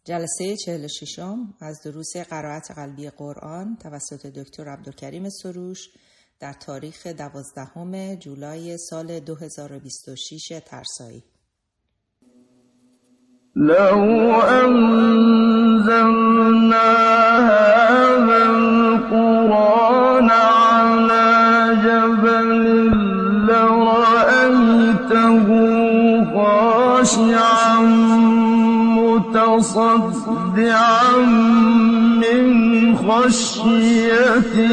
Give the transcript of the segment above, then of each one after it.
جلسه 46 از دروس قرائت قلبی قرآن توسط دکتر عبدالکریم سروش در تاریخ 12 جولای سال 2026 ترسایی. لو انزلنا هذا القرآن على جبل لرأيته خاشعا متصدعا من خشية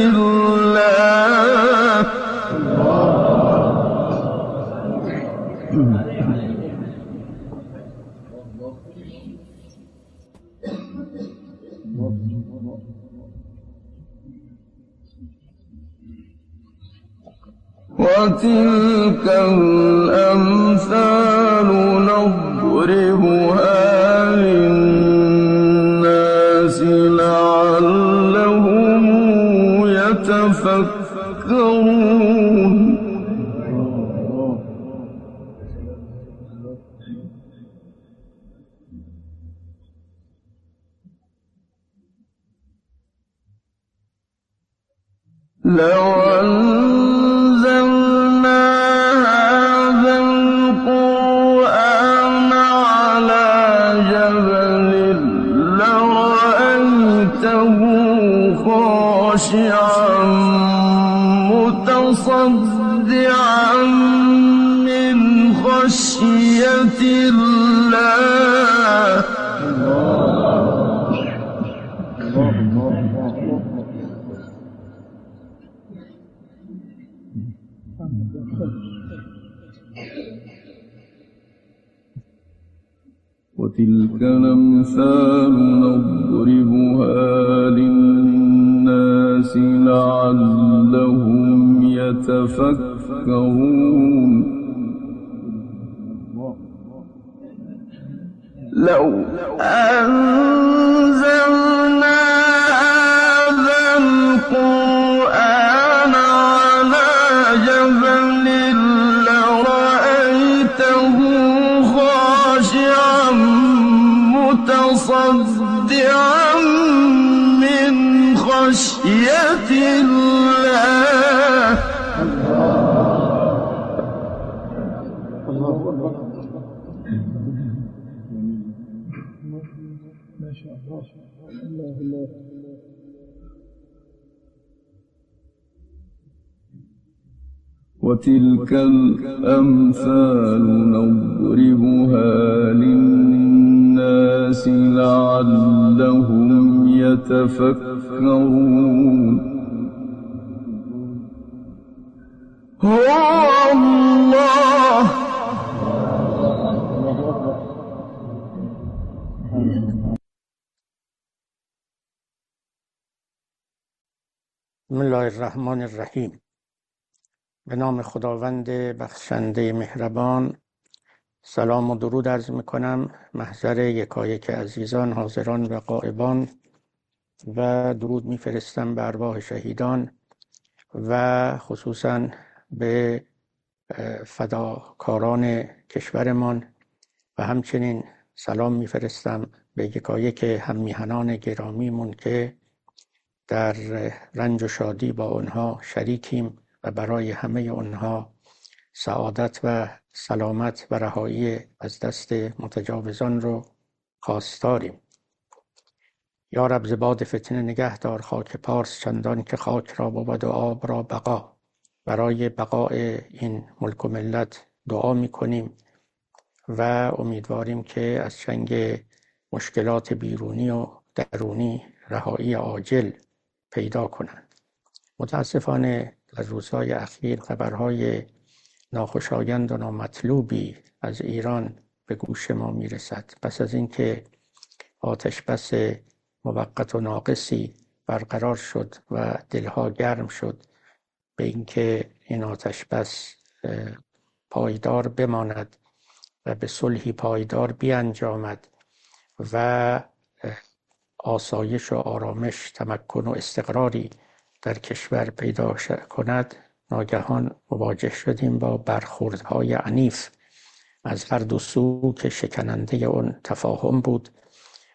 الله وتلك الأمثال نضربها للناس لعلهم يتفكرون. لو أنزلنا هذا القرآن على جبل لرأيته خاشعا متصدعا من خشية الله. وتلك الأمثال نضربها للناس لعلهم يتفكرون. لو أنزلنا هذا القرآن على جبل لرأيته خاشعا متصدعا من خشية الله. ما شاء الله. وتلك الأمثال نضربها للناس لعلهم يتفكرون. هو الله بسم الله الرحمن الرحیم. به نام خداوند بخشنده مهربان. سلام و درود عرض میکنم محضر یکایک عزیزان حاضران و غایبان و درود میفرستم به ارواح شهیدان و خصوصا به فداکاران کشورمان و همچنین سلام میفرستم به یکایک هممیهنان گرامیمون که در رنج و شادی با اونها شریکیم و برای همه اونها سعادت و سلامت و رهایی از دست متجاوزان رو خواستاریم. یا رب ز باد فتنه نگه دار خاک پارس چندان که خاک را بود و آب را بقا. برای بقای این ملک و ملت دعا میکنیم و امیدواریم که از چنگ مشکلات بیرونی و درونی رهایی عاجل پیدا کنند. متاسفانه در روزهای اخیر خبرهای ناخوشایند و نامطلوبی از ایران به گوش ما میرسد. پس از اینکه آتش بس موقت و ناقصی برقرار شد و دلها گرم شد به اینکه این آتش بس پایدار بماند و به صلحی پایدار بیانجامد و آسایش و آرامش، تمکن و استقراری در کشور پیدا کند، ناگهان مواجه شدیم با برخوردهای عنیف از هر دو سو که شکننده اون تفاهم بود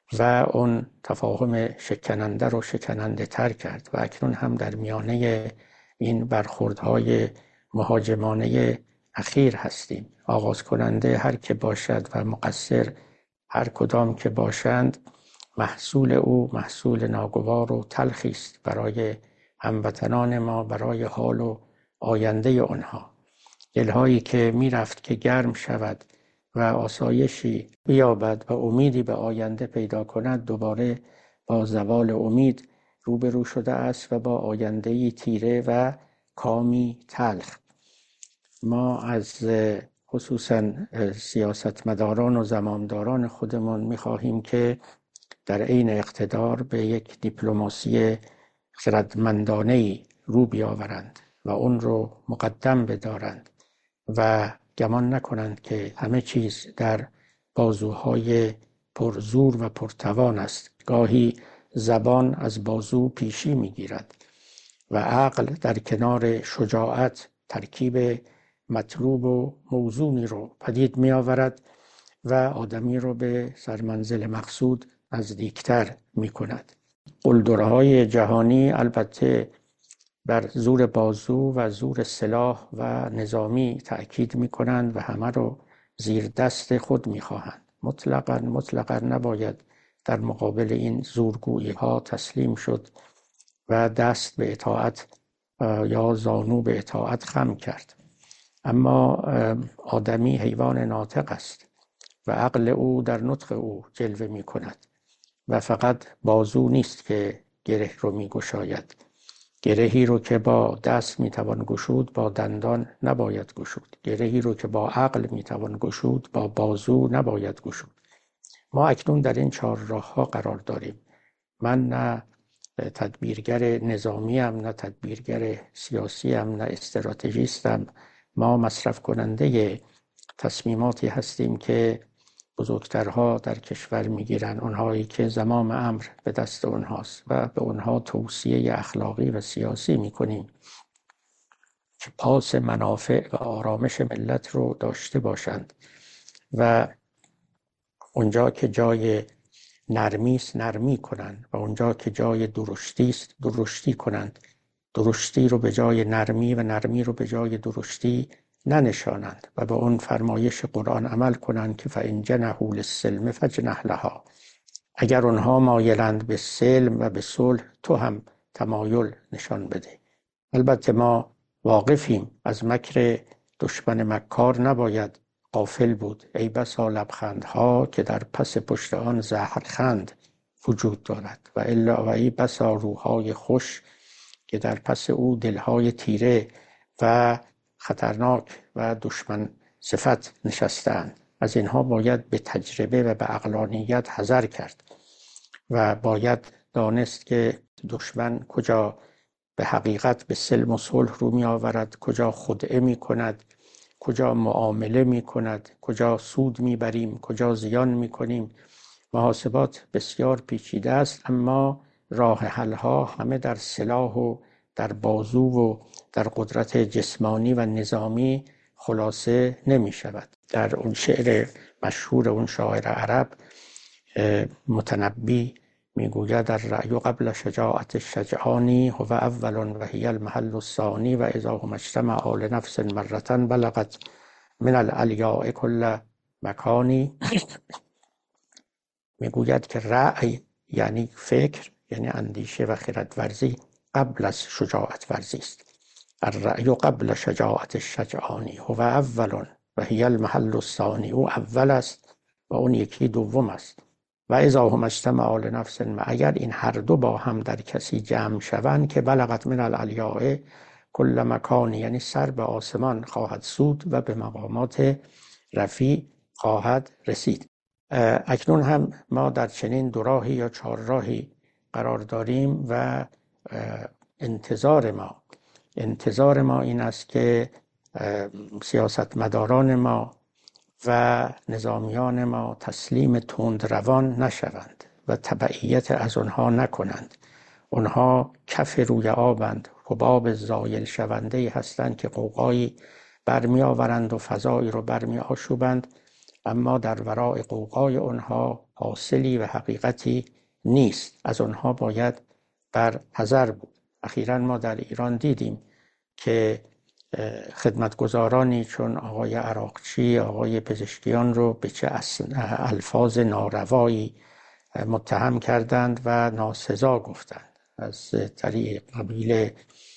و اون تفاهم شکننده رو شکننده تر کرد و اکنون هم در میانه این برخوردهای مهاجمانه اخیر هستیم. آغاز کننده هر که باشد و مقصر هر کدام که باشند، محصول او محصول ناگوار و تلخی است برای هموطنان ما، برای حال و آینده آنها. دلهایی که میرفت که گرم شود و آسایشی بیابد و امیدی به آینده پیدا کند، دوباره با زوال امید روبرو شده است و با آینده‌ای تیره و کامی تلخ. ما از خصوصا سیاستمداران و زمامداران خودمان می‌خواهیم که در عین اقتدار به یک دیپلماسی خردمندانه‌ای رو بیاورند و اون رو مقدم بدارند و گمان نکنند که همه چیز در بازوهای پرزور و پرتوان است. گاهی زبان از بازو پیشی میگیرد و عقل در کنار شجاعت ترکیب مطلوب و موزونی رو پدید می آورد و آدمی رو به سرمنزل مقصود نزدیکتر می کند. قلدرهای جهانی البته بر زور بازو و زور سلاح و نظامی تأکید می کنند و همه رو زیر دست خود می خواهند. مطلقاً نباید در مقابل این زورگویی ها تسلیم شد و دست به اطاعت یا زانو به اطاعت خم کرد. اما آدمی حیوان ناطق است و عقل او در نطق او جلوه می کند و فقط بازو نیست که گره رو می گشاید. گرهی رو که با دست می توان گشود با دندان نباید گشود. گرهی رو که با عقل می توان گشود با بازو نباید گشود. ما اکنون در این 4 راه ها قرار داریم. من نه تدبیرگر نظامیم، نه تدبیرگر سیاسیم، نه استراتژیستم. ما مصرف کننده تصمیماتی هستیم که بزرگترها در کشور میگیرن، اونهایی که زمام امر به دست اونهاست و به اونها توصیه اخلاقی و سیاسی میکنیم که پاس منافع و آرامش ملت رو داشته باشند و اونجا که جای نرمی است نرمی کنند و اونجا که جای درشتی است درشتی کنند. درشتی رو به جای نرمی و نرمی رو به جای درشتی ننشانند و به اون فرمایش قرآن عمل کنند که فَإِنْ جَنَحُوا لِلسَّلْمِ فَاجْنَحْ لَهَا. اگر اونها مایلند به سلم و به صلح، تو هم تمایل نشان بده. البته ما واقفیم، از مکر دشمن مکار نباید غافل بود. ای بسا لبخندها که در پس پشت آن زهرخند وجود دارد و الا و ای بسا روحهای خوش که در پس او دلهای تیره و خطرناک و دشمن صفت نشستند. از اینها باید به تجربه و به عقلانیت حذر کرد و باید دانست که دشمن کجا به حقیقت به سلم و صلح رو می آورد، کجا خدعه می کند، کجا معامله می کند، کجا سود می بریم، کجا زیان می کنیم. محاسبات بسیار پیچیده است، اما راه حل ها همه در سلاح و در بازو و در قدرت جسمانی و نظامی خلاصه نمی شود. در اون شعر مشهور اون شاعر عرب متنبی میگوید الرأی قبل شجاعت الشجعان هو اول و هی المحل الثانی و اذا هم اجتمعا لنفس مرة بلغت من العلیاء کل مکانی. میگوید که رأی یعنی فکر، یعنی اندیشه و خردورزی قبل از شجاعت ورزی است. الرأی قبل شجاعت الشجعان هو اول و هی المحل الثانی. او اول است و اون یکی دوم است. و اذا هم اجتمعا لنفس، اگر این هر دو با هم در کسی جمع شوند که بلغت من العلیاء کل مکان، یعنی سر به آسمان خواهد سود و به مقامات رفیع خواهد رسید. اکنون هم ما در چنین 2 راهی یا 4 راهی قرار داریم و انتظار ما این است که سیاستمداران ما و نظامیان ما تسلیم تندروان نشوند و تبعیت از آنها نکنند. آنها کف روی آبند، حباب زایل شونده هستند که غوغایی برمی آورند و فضایی رو برمی آشوبند، اما در ورای غوغای آنها حاصلی و حقیقتی نیست. از آنها باید بر حذر بود. اخیراً ما در ایران دیدیم که خدمتگزارانی چون آقای عراقچی، آقای پزشکیان رو به چه الفاظ ناروایی متهم کردند و ناسزا گفتند، از طریق قبیل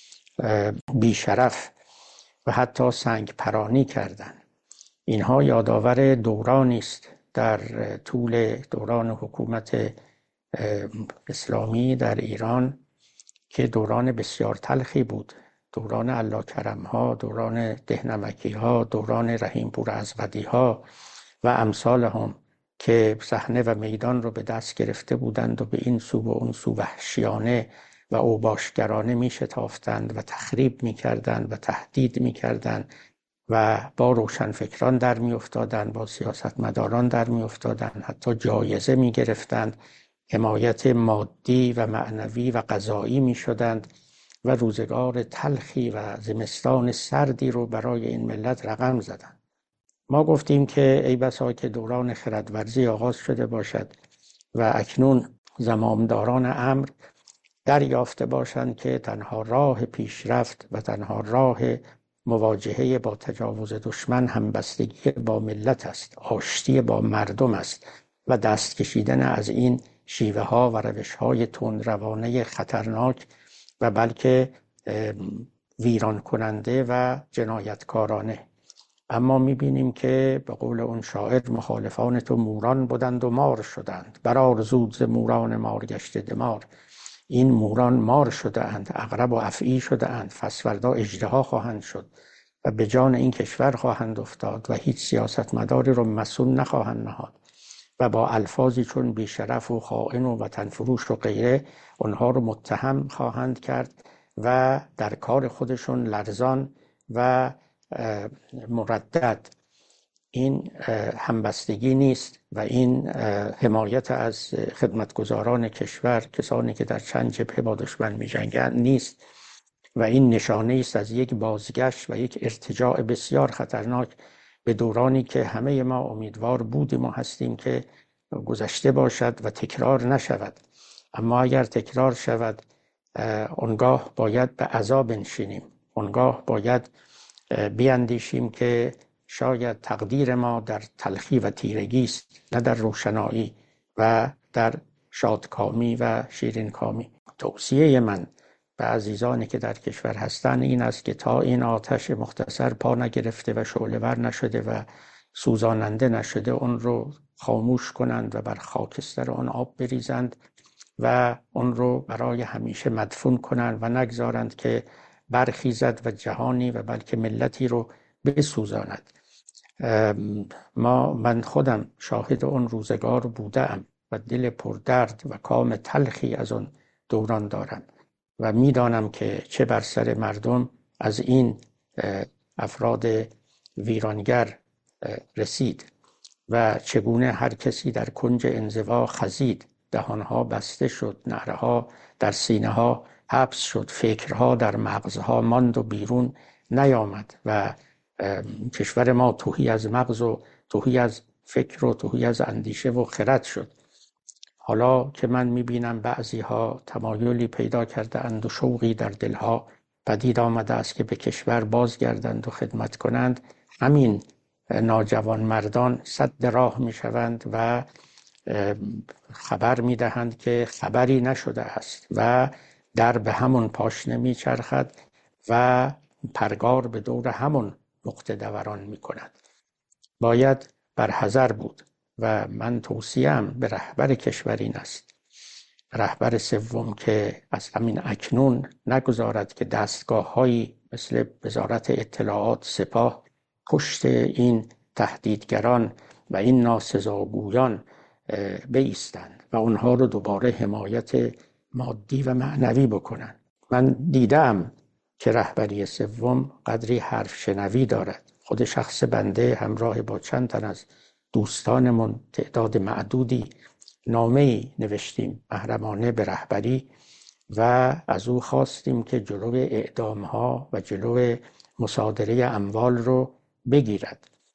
بیشرف و حتی سنگ پرانی کردند. اینها یادآور دورانی است در طول دوران حکومت اسلامی در ایران که دوران بسیار تلخی بود، دوران الله کرم ها، دوران دهنمکی ها، دوران رحیم پور ازغدی ها و امثال هم که صحنه و میدان رو به دست گرفته بودند و به این سو و اون سو وحشیانه و اوباشگرانه می شتافتند و تخریب می کردند و تهدید می کردند و با روشنفکران در می افتادند، با سیاستمداران در می افتادند، حتی جایزه می گرفتند، حمایت مادی و معنوی و قضایی می شدند و روزگار تلخی و زمستان سردی رو برای این ملت رقم زدند. ما گفتیم که ای بسا که دوران خردورزی آغاز شده باشد و اکنون زمامداران امر دریافته باشند که تنها راه پیشرفت و تنها راه مواجهه با تجاوز دشمن همبستگی با ملت است، آشتی با مردم است و دست کشیدن از این شیوه ها و روش های تندروانه خطرناک و بلکه ویران کننده و جنایتکارانه. اما میبینیم که به قول اون شاعر مخالفان تو موران بودند و مار شدند، برار زود ز موران مار گشته دمار. این موران مار شده اند، عقرب و افعی شده اند، فسوردا اژدها خواهند شد و به جان این کشور خواهند افتاد و هیچ سیاستمداری رو مسئول نخواهند نهاد و با الفاظی چون بیشرف و خائن و وطن فروش و غیره اونها رو متهم خواهند کرد و در کار خودشون لرزان و مردد. این همبستگی نیست و این حمایت از خدمتگزاران کشور، کسانی که در چند جبهه با دشمن می‌جنگند نیست و این نشانه است از یک بازگشت و یک ارتجاع بسیار خطرناک به دورانی که همه ما امیدوار بودیم و هستیم که گذشته باشد و تکرار نشود. اما اگر تکرار شود آنگاه باید به عذاب بنشینیم، آنگاه باید بیاندیشیم که شاید تقدیر ما در تلخی و تیرگی است، نه در روشنایی و در شادکامی و شیرینکامی. توصیه من به عزیزانی که در کشور هستند این است که تا این آتش مختصر پا نگرفته و شعله‌ور نشده و سوزاننده نشده اون رو خاموش کنند و بر خاکستر آن آب بریزند و اون رو برای همیشه مدفون کنند و نگذارند که برخیزد و جهانی و بلکه ملتی رو بسوزاند. من خودم شاهد اون روزگار بودم و دل پردرد و کام تلخی از اون دوران دارم و میدانم که چه بر سر مردم از این افراد ویرانگر رسید و چگونه هر کسی در کنج انزوا خزید، دهانها بسته شد، نعره‌ها در سینه‌ها حبس شد، فکرها در مغزها ماند و بیرون نیامد و کشور ما تهی از مغز و تهی از فکر و تهی از اندیشه و خرد شد. حالا که من میبینم بعضیها تمایلی پیدا کرده اند و شوقی در دلها پدید آمده است که به کشور بازگردند و خدمت کنند، همین ناجوان مردان سد راه میشوند و خبر میدهند که خبری نشده است و در به همون پاشنه میچرخد و پرگار به دور همون نقطه دوران میکند. باید بر حذر بود و من توصیم به رهبر کشور این است، رهبر سوم، که از همین اکنون نگذارد که دستگاه‌هایی مثل وزارت اطلاعات، سپاه پشت این تهدیدگران و این ناسزاگویان بایستند و اونها رو دوباره حمایت مادی و معنوی بکنند. من دیدم که رهبری سوم قدری حرف شنوی دارد. خود شخص بنده همراه با چند تن از دوستانمون تعداد معدودی نامه‌ای نوشتیم محرمانه به رهبری و از او خواستیم که جلوی اعدام‌ها و جلوی مصادره اموال رو بگیرد.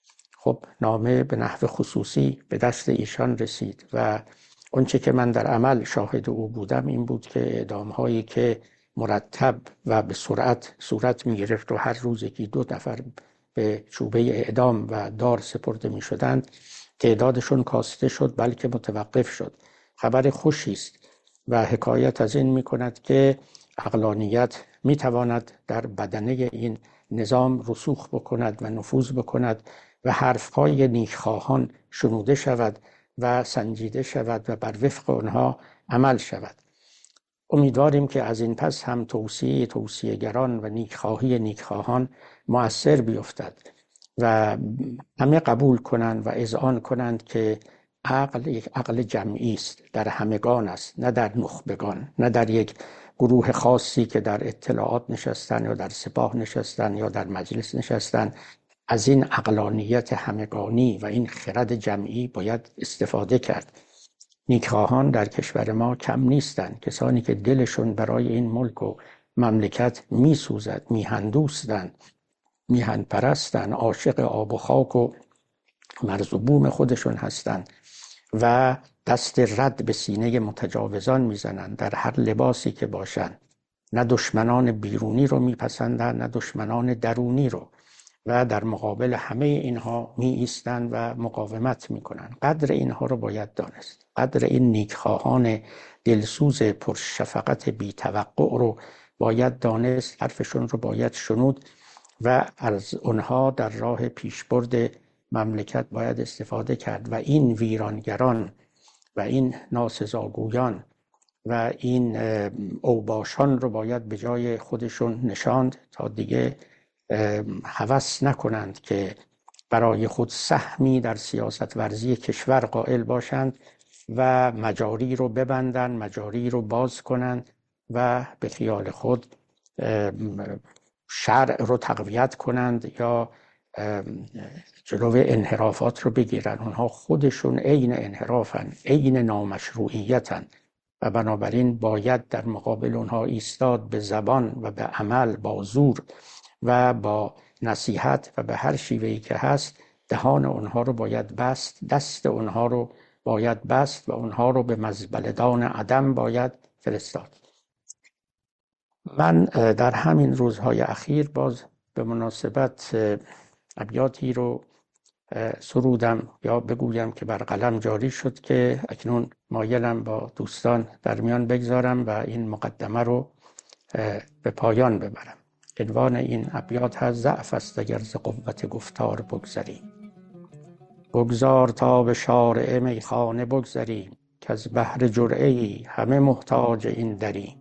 خب نامه به نحو خصوصی به دست ایشان رسید و اونچه که من در عمل شاهد او بودم این بود که اعدام‌هایی که مرتب و به سرعت صورت می‌گرفت و هر روز یکی 2 نفر به چوبه اعدام و دار سپرده می‌شدند تعدادشون کاسته شد بلکه متوقف شد. خبر خوشی است و حکایت از این می‌کند که عقلانیت می‌تواند در بدنه این نظام رسوخ بکند و نفوذ بکند و حرف‌های نیکخواهان شنوده شود و سنجیده شود و بر وفق آنها عمل شود. امیدواریم که از این پس هم توصیه‌گران و نیکخواهی نیکخواهان مؤثر بیفتد و همه قبول کنند و اذعان کنند که عقل یک عقل جمعی است، در همگان است، نه در نخبگان، نه در یک گروه خاصی که در اطلاعات نشستن یا در سپاه نشستن یا در مجلس نشستن. از این عقلانیت همگانی و این خرد جمعی باید استفاده کرد. نیکخواهان در کشور ما کم نیستند، کسانی که دلشون برای این ملک و مملکت میسوزد، میهن دوستند، میهن پرستند، عاشق آب و خاک و مرز و بوم خودشون هستند و دست رد به سینه متجاوزان میزنند در هر لباسی که باشند. نه دشمنان بیرونی رو میپسندند نه دشمنان درونی رو و در مقابل همه اینها می ایستند و مقاومت میکنند. قدر اینها رو باید دانست، قدر این نیکخواهان دلسوز پرشفقت بی توقع رو باید دانست، حرفشون رو باید شنود و از اونها در راه پیشبرد مملکت باید استفاده کرد و این ویرانگران و این ناسزاگویان و این اوباشان رو باید به جای خودشون نشاند تا دیگه هوس نکنند که برای خود سهمی در سیاست ورزی کشور قائل باشند و مجاری رو ببندند، مجاری رو باز کنند و به خیال خود شرع رو تقویت کنند یا جلو انحرافات رو بگیرن. اونها خودشون عین انحرافن، عین نامشروعیتن و بنابراین باید در مقابل اونها ایستاد، به زبان و به عمل، با زور و با نصیحت و به هر شیوهی که هست دهان اونها رو باید بست، دست اونها رو باید بست و اونها رو به مزبله‌دان عدم باید فرستاد. من در همین روزهای اخیر باز به مناسبت ابیاتی رو سرودم یا بگویم که بر قلم جاری شد که اکنون مایلم با دوستان در میان بگذارم و این مقدمه رو به پایان ببرم. عنوان این ابیات هست: ضعف است اگر ز قوت گفتار بگذری، بگذار تا به شارع میخانه بگذری، که از بحر جرعه‌ای همه محتاج این دری.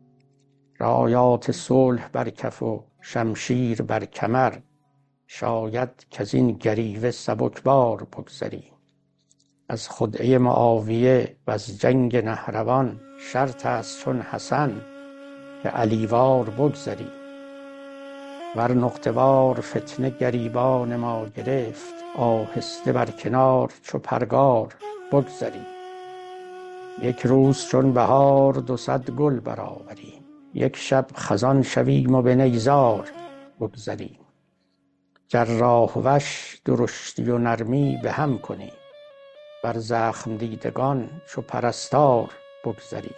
رایات صلح بر کف و شمشیر بر کمر، شاید که از این گریوه سبکبار بگذری. از خدعه معاویه و از جنگ نهروان، شرط است چون حسن که علیوار بگذری. ور نقطه‌وار فتنه گریبان ما گرفت، آهسته بر کنار چو پرگار بگذری. یک روز چون بهار 200 گل برآوریم، یک شب خزان شویم و به نیزار بگذری. جراح وش درشتی و نرمی به هم کنی، بر زخم دیدگان چو پرستار بگذری.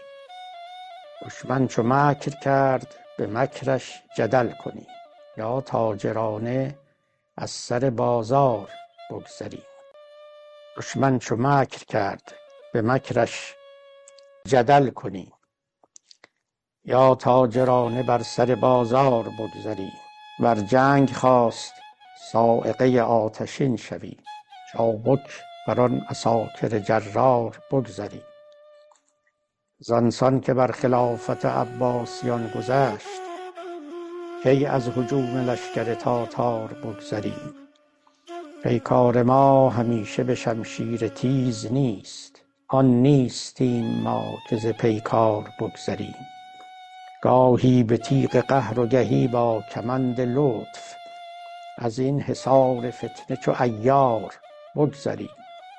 دشمن چو مکر کرد به مکرش جدل کنی، یا تاجرانه از سر بازار بگذری. دشمن چو مکر کرد به مکرش جدل کنی، یا تاجرانه بر سر بازار بگذری. ور جنگ خواست صاعقه آتشین شوی، چابک بر آن عساکر جرار بگذری. زانسان که بر خلافت عباسیان گذشت، کی از هجوم لشکر تاتار بگذری. پیکار ما همیشه به شمشیر تیز نیست، آن نیستیم ما که ز پیکار بگذریم. گاهی به تیغ قهر و گهی با کمند لطف، از این حصار فتنه چو عیار بگذریم.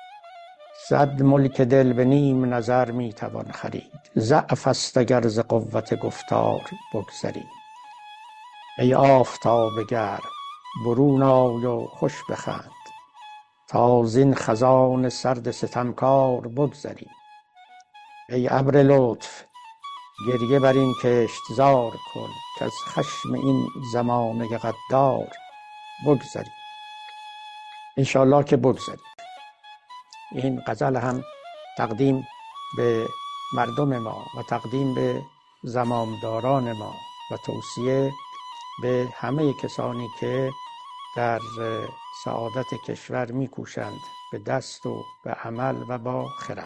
100 ملک دل به نیم نظر می توان خرید، ضعف است اگر ز قوت گفتار بگذری. ای آفتاب گرم برون آی و خوش بخند، تا زین خزان سرد ستمکار بگذری. ای ابر لطف گریه بر این کشتزار کن، که از خشم این زمانه غدار بگذری. انشالله که بگذری. این غزل هم تقدیم به مردم ما و تقدیم به زمامداران ما و توصیه به همه کسانی که در سعادت کشور میکوشند به دست و به عمل و با خرد.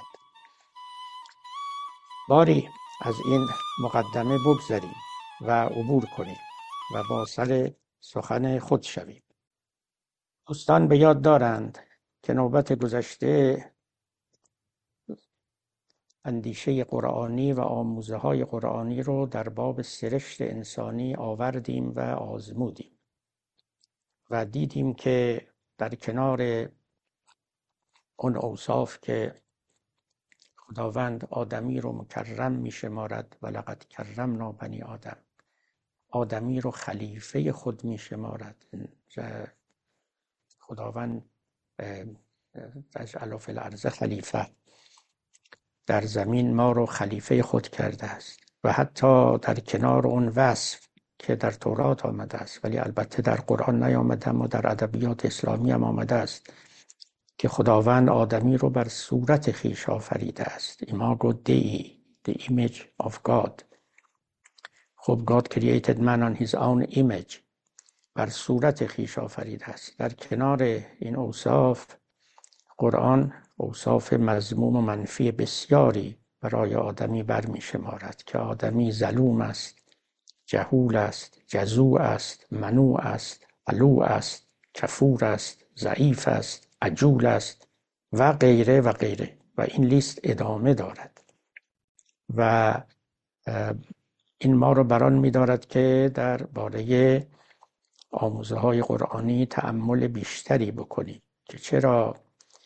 باری از این مقدمه بگذریم و عبور کنیم و با سر سخن خود شویم. دوستان به یاد دارند که نوبت گذشته اندیشه قرآنی و آموزه های قرآنی رو در باب سرشت انسانی آوردیم و آزمودیم و دیدیم که در کنار اون اوصاف که خداوند آدمی رو مکرم می شمارد و لقد کرمنا بنی آدم، آدمی رو خلیفه خود می شمارد. خداوند اجعل فی الارض خلیفه، در زمین ما رو خلیفه خود کرده است. و حتی در کنار اون وصف که در تورات آمده است ولی البته در قرآن نیامده اما در ادبیات اسلامی هم آمده است که خداوند آدمی رو بر صورت خویش آفریده است. Imago Dei, the image of God. خب God created man on his own image. بر صورت خویش آفریده است. در کنار این اوصاف قرآن اوصاف مذموم و منفی بسیاری برای آدمی برمی شمارد که آدمی ظلوم است، جهول است، جزوع است، منوع است، علو است، کفور است، ضعیف است، عجول است و غیره و غیره و این لیست ادامه دارد و این ما رو بران می دارد که در باره آموزه های قرآنی تأمل بیشتری بکنیم که چرا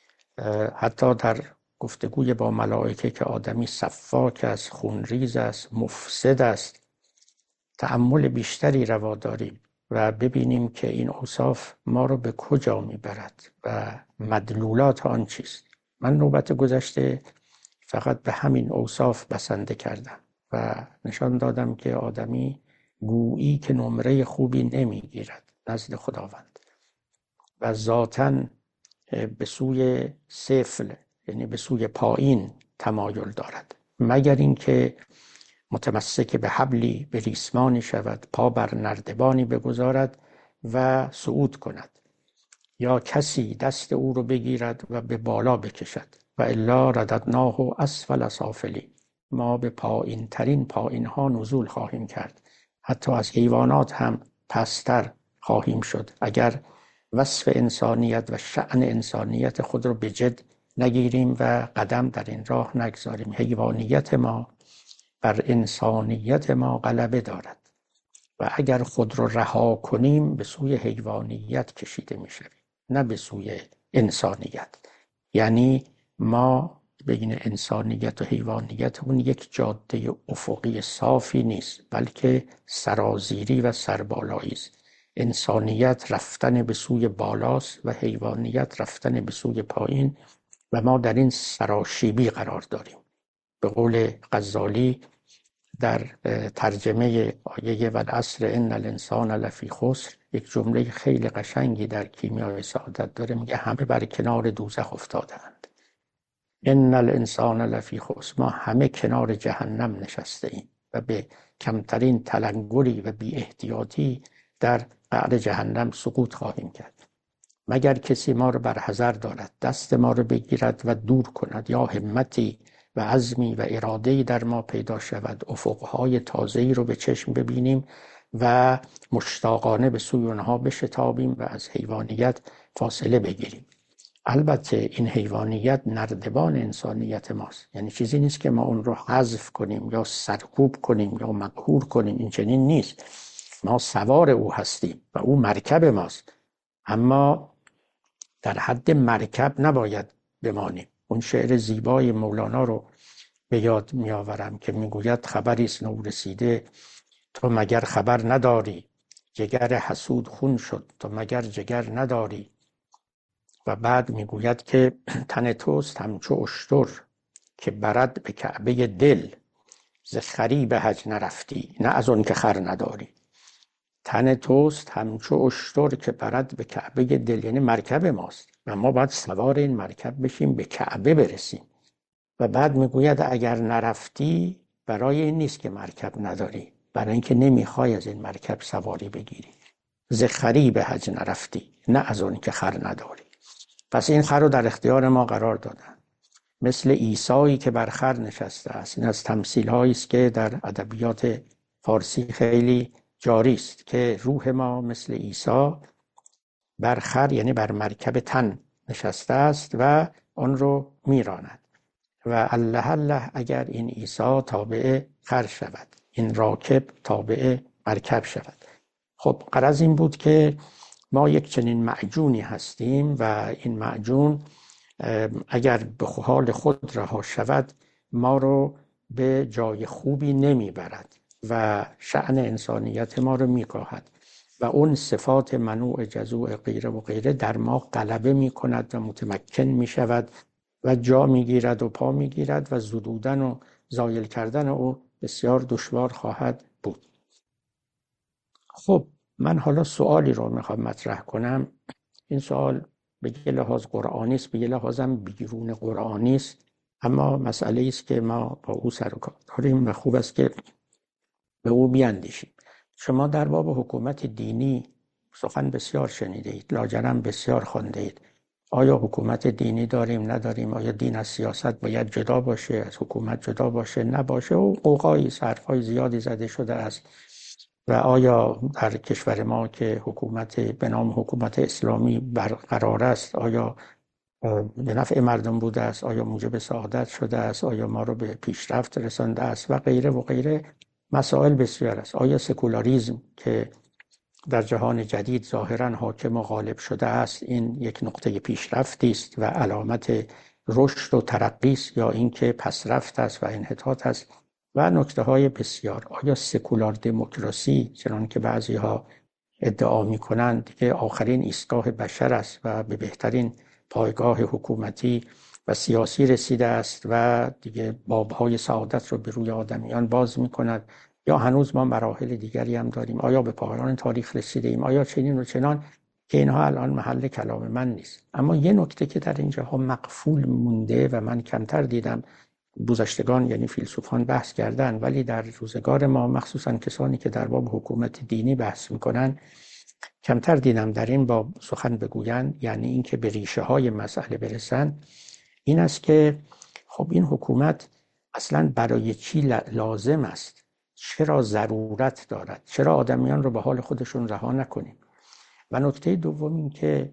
حتی در گفتگوی با ملائکه که آدمی سفاک است، خونریز است، مفسد است، تأمل بیشتری روا داریم و ببینیم که این اوصاف ما رو به کجا میبرد و مدلولات آن چیست. من نوبت گذشته فقط به همین اوصاف بسنده کردم و نشان دادم که آدمی گویی که نمره خوبی نمیگیرد نزد خداوند و ذاتاً به سوی سفل، یعنی به سوی پایین تمایل دارد، مگر اینکه متمسک به حبلی به ریسمانی شود، پا بر نردبانی بگذارد و صعود کند یا کسی دست او رو بگیرد و به بالا بکشد و الا رددناه اسفل سافلی، ما به پایین ترین پایین ها نزول خواهیم کرد، حتی از حیوانات هم پستر خواهیم شد اگر وصف انسانیت و شأن انسانیت خود رو به جد نگیریم و قدم در این راه نگذاریم. حیوانیت ما بر انسانیت ما غلبه دارد و اگر خود رو رها کنیم به سوی حیوانیت کشیده میشویم نه به سوی انسانیت. یعنی ما بین انسانیت و حیوانیت اون یک جاده افقی صافی نیست بلکه سرازیری و سربالایی است. انسانیت رفتن به سوی بالاست و حیوانیت رفتن به سوی پایین و ما در این سراشیبی قرار داریم. به قول غزالی در ترجمه آیه والعصر ان الانسان لفی خسر یک جمله خیلی قشنگی در کیمیای سعادت داره، میگه همه بر کنار دوزخ افتادند. ان الانسان لفی خسر، ما همه کنار جهنم نشسته ایم و به کمترین تلنگری و بی احتیاطی در قعر جهنم سقوط خواهیم کرد مگر کسی ما رو بر حذر دارد، دست ما رو بگیرد و دور کند یا همتی و عزمی و اراده‌ای در ما پیدا شود، افقهای تازه‌ای رو به چشم ببینیم و مشتاقانه به سوی اونها بشتابیم و از حیوانیت فاصله بگیریم. البته این حیوانیت نردبان انسانیت ماست، یعنی چیزی نیست که ما اون رو حذف کنیم یا سرکوب کنیم یا مقهور کنیم، این چنین نیست. ما سوار او هستیم و او مرکب ماست، اما در حد مرکب نباید بمانیم. اون شعر زیبای مولانا رو به یاد می آورم که می گوید خبری است نو رسیده تو مگر خبر نداری، جگر حسود خون شد تو مگر جگر نداری، و بعد میگوید که تن توست همچو اشتر که برد به کعبه دل، ز خری به حج نرفتی نه از اون که خر نداری. تن توست همچو اشتر که برد به کعبه دل، یعنی مرکب ماست و ما باید سوار این مرکب بشیم به کعبه برسیم. و بعد میگوید اگر نرفتی برای این نیست که مرکب نداری، برای اینکه نمیخوای از این مرکب سواری بگیری. ز خری به حج نرفتی نه از اون که خر نداری. پس این خر رو در اختیار ما قرار دادن، مثل عیسایی که بر خر نشسته است. این از تمثیل هایی است که در ادبیات فارسی خیلی جاری است که روح ما مثل عیسی بر خر، یعنی بر مرکب تن نشسته است و آن رو میراند. و الله الله اگر این عیسی تابع خر شود، این راکب تابع مرکب شود. خب غرض این بود که ما یک چنین معجونی هستیم و این معجون اگر به حال خود رها شود ما رو به جای خوبی نمیبرد و شأن انسانیت ما رو میکاهد و اون صفات منوع جزوع غیره و غیره در ما غلبه میکند و متمکن میشود و جا میگیرد و پا میگیرد و زدودن و زایل کردن او بسیار دشوار خواهد بود. خب من حالا سوالی رو میخوام مطرح کنم. این سوال به یه لحاظ قرآنی است، به یه لحاظم بیرون قرآنی است، اما مسئله است که ما با او سر و کار داریم و خوب است که به او بیاندیشیم. شما در باب حکومت دینی سخن بسیار شنیده اید، لاجرم بسیار خوانده اید. آیا حکومت دینی داریم نداریم؟ آیا دین از سیاست باید جدا باشه، از حکومت جدا باشه نباشه؟ و قوقایی حرفای زیادی زده شده است. و آیا در کشور ما که حکومت به نام حکومت اسلامی برقرار است آیا به نفع مردم بوده است؟ آیا موجب سعادت شده است؟ آیا ما رو به پیشرفت رسانده است؟ و غیره و غیره مسائل بسیار است. آیا سکولاریسم که در جهان جدید ظاهراً حاکم و غالب شده است این یک نقطه پیشرفتی است و علامت رشد و ترقی است یا اینکه پسرفت است و انحطاط است؟ و نکته‌های بسیار. آیا سکولار دموکراسی چنان که بعضی‌ها ادعا می‌کنند که آخرین ایستگاه بشر است و به بهترین پایگاه حکومتی و سیاسی رسیده است و دیگه باب‌های سعادت رو به روی آدمیان باز می‌کند، یا هنوز ما مراحل دیگری هم داریم؟ آیا به پایان تاریخ رسیده ایم؟ آیا چنین و چنان؟ که اینها الان محل کلام من نیست. اما یه نکته که در اینجاها مقفول مونده و من کمتر دیدم، گذشتگان یعنی فیلسوفان بحث کردن، ولی در روزگار ما مخصوصا کسانی که در باب حکومت دینی بحث میکنن کمتر دیدم در این باب سخن بگوین، یعنی اینکه به ریشه های مسئله برسن. این است که خب این حکومت اصلا برای چی لازم است؟ چرا ضرورت دارد؟ چرا آدمیان رو به حال خودشون رها نکنیم؟ و نکته دوم این که